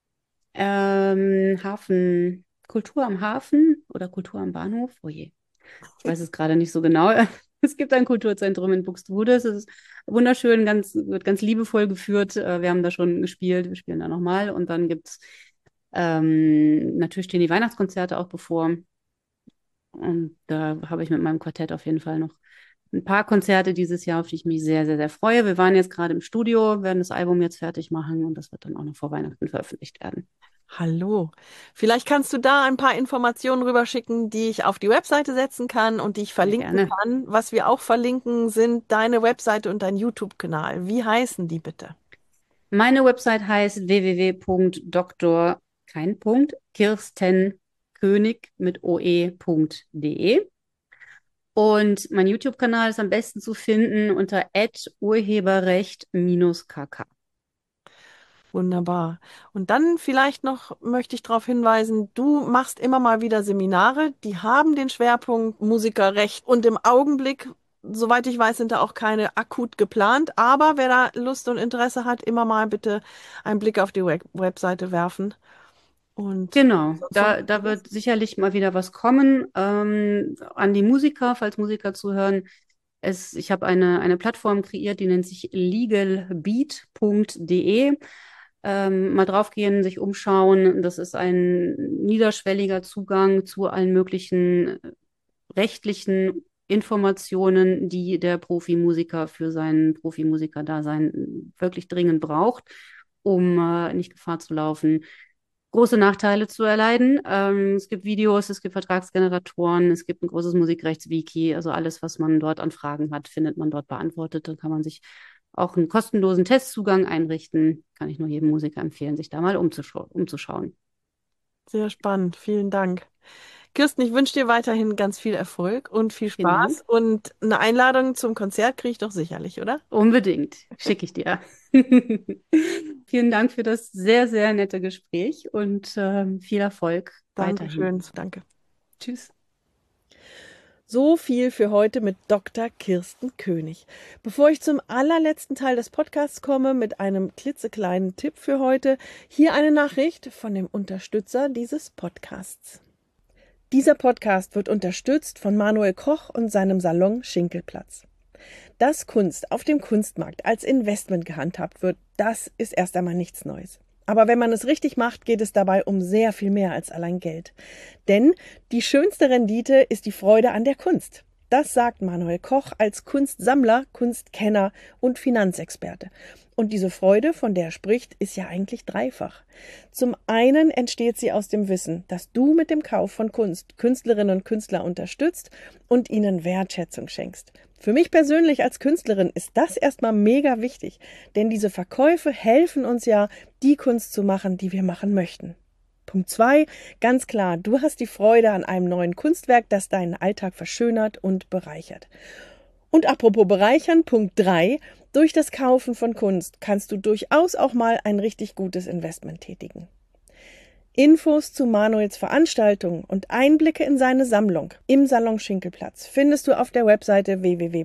Kultur am Hafen oder Kultur am Bahnhof. Oh je, ich weiß es gerade nicht so genau. Es gibt ein Kulturzentrum in Buxtehude. Es ist wunderschön, wird ganz liebevoll geführt. Wir haben da schon gespielt, wir spielen da nochmal. Und dann gibt's natürlich stehen die Weihnachtskonzerte auch bevor. Und da habe ich mit meinem Quartett auf jeden Fall noch ein paar Konzerte dieses Jahr, auf die ich mich sehr freue. Wir waren jetzt gerade im Studio, werden das Album jetzt fertig machen und das wird dann auch noch vor Weihnachten veröffentlicht werden. Hallo. Vielleicht kannst du da ein paar Informationen rüberschicken, die ich auf die Webseite setzen kann und die ich Sehr verlinken gerne. kann. Was wir auch verlinken, sind deine Webseite und dein YouTube-Kanal. Wie heißen die bitte? Meine Website heißt www.dr. kein Punkt, Kirstenkönig mit oe.de. Und mein YouTube-Kanal ist am besten zu finden unter @urheberrecht-kk. Wunderbar. Und dann vielleicht noch möchte ich darauf hinweisen, du machst immer mal wieder Seminare, die haben den Schwerpunkt Musikerrecht und im Augenblick, soweit ich weiß, sind da auch keine akut geplant, aber wer da Lust und Interesse hat, immer mal bitte einen Blick auf die Webseite werfen und Genau, zum da wird sicherlich mal wieder was kommen. An die Musiker, falls Musiker zuhören. Ich habe eine Plattform kreiert, die nennt sich legalbeat.de. Mal draufgehen, sich umschauen. Das ist ein niederschwelliger Zugang zu allen möglichen rechtlichen Informationen, die der Profimusiker für sein Profimusiker-Dasein wirklich dringend braucht, um nicht Gefahr zu laufen, große Nachteile zu erleiden. Es gibt Videos, es gibt Vertragsgeneratoren, es gibt ein großes Musikrechtswiki. Also alles, was man dort an Fragen hat, findet man dort beantwortet. Dann kann man sich auch einen kostenlosen Testzugang einrichten. Kann ich nur jedem Musiker empfehlen, sich da mal umzuschauen. Sehr spannend. Vielen Dank. Kirsten, ich wünsche dir weiterhin ganz viel Erfolg und viel Vielen Dank. Spaß und eine Einladung zum Konzert kriege ich doch sicherlich, oder? Unbedingt. Schicke ich dir. Vielen Dank für das sehr nette Gespräch und viel Erfolg weiterhin. Dankeschön. Danke. Tschüss. So viel für heute mit Dr. Kirsten König. Bevor ich zum allerletzten Teil des Podcasts komme mit einem klitzekleinen Tipp für heute, hier eine Nachricht von dem Unterstützer dieses Podcasts. Dieser Podcast wird unterstützt von Manuel Koch und seinem Salon Schinkelplatz. Dass Kunst auf dem Kunstmarkt als Investment gehandhabt wird, das ist erst einmal nichts Neues. Aber wenn man es richtig macht, geht es dabei um sehr viel mehr als allein Geld. Denn die schönste Rendite ist die Freude an der Kunst. Das sagt Manuel Koch als Kunstsammler, Kunstkenner und Finanzexperte. Und diese Freude, von der er spricht, ist ja eigentlich dreifach. Zum einen entsteht sie aus dem Wissen, dass du mit dem Kauf von Kunst Künstlerinnen und Künstler unterstützt und ihnen Wertschätzung schenkst. Für mich persönlich als Künstlerin ist das erstmal mega wichtig, denn diese Verkäufe helfen uns ja, die Kunst zu machen, die wir machen möchten. Punkt 2, ganz klar, du hast die Freude an einem neuen Kunstwerk, das deinen Alltag verschönert und bereichert. Und apropos bereichern, Punkt 3, durch das Kaufen von Kunst kannst du durchaus auch mal ein richtig gutes Investment tätigen. Infos zu Manuels Veranstaltungen und Einblicke in seine Sammlung im Salon Schinkelplatz findest du auf der Webseite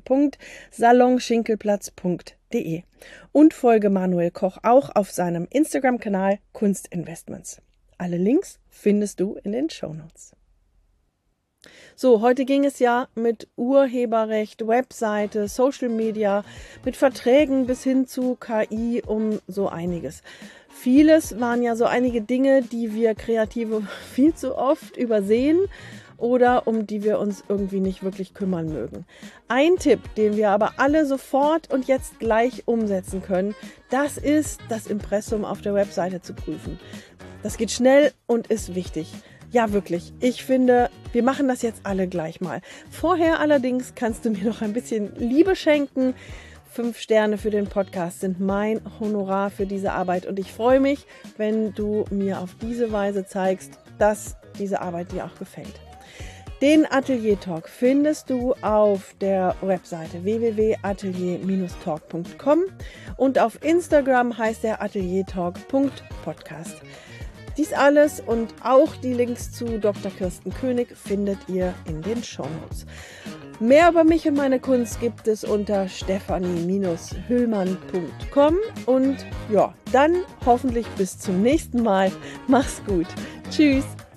www.salonschinkelplatz.de und folge Manuel Koch auch auf seinem Instagram-Kanal Kunstinvestments. Alle Links findest du in den Shownotes. So, heute ging es ja mit Urheberrecht, Webseite, Social Media, mit Verträgen bis hin zu KI um so einiges. Vieles waren ja so einige Dinge, die wir Kreative viel zu oft übersehen oder um die wir uns irgendwie nicht wirklich kümmern mögen. Ein Tipp, den wir aber alle sofort und jetzt gleich umsetzen können, das ist, das Impressum auf der Webseite zu prüfen. Das geht schnell und ist wichtig. Ja, wirklich. Ich finde, wir machen das jetzt alle gleich mal. Vorher allerdings kannst du mir noch ein bisschen Liebe schenken. 5 Sterne für den Podcast sind mein Honorar für diese Arbeit und ich freue mich, wenn du mir auf diese Weise zeigst, dass diese Arbeit dir auch gefällt. Den Atelier Talk findest du auf der Webseite www.atelier-talk.com und auf Instagram heißt der ateliertalk.podcast. Dies alles und auch die Links zu Dr. Kirsten König findet ihr in den Shownotes. Mehr über mich und meine Kunst gibt es unter stephanie-hüllmann.com und ja, dann hoffentlich bis zum nächsten Mal. Mach's gut. Tschüss.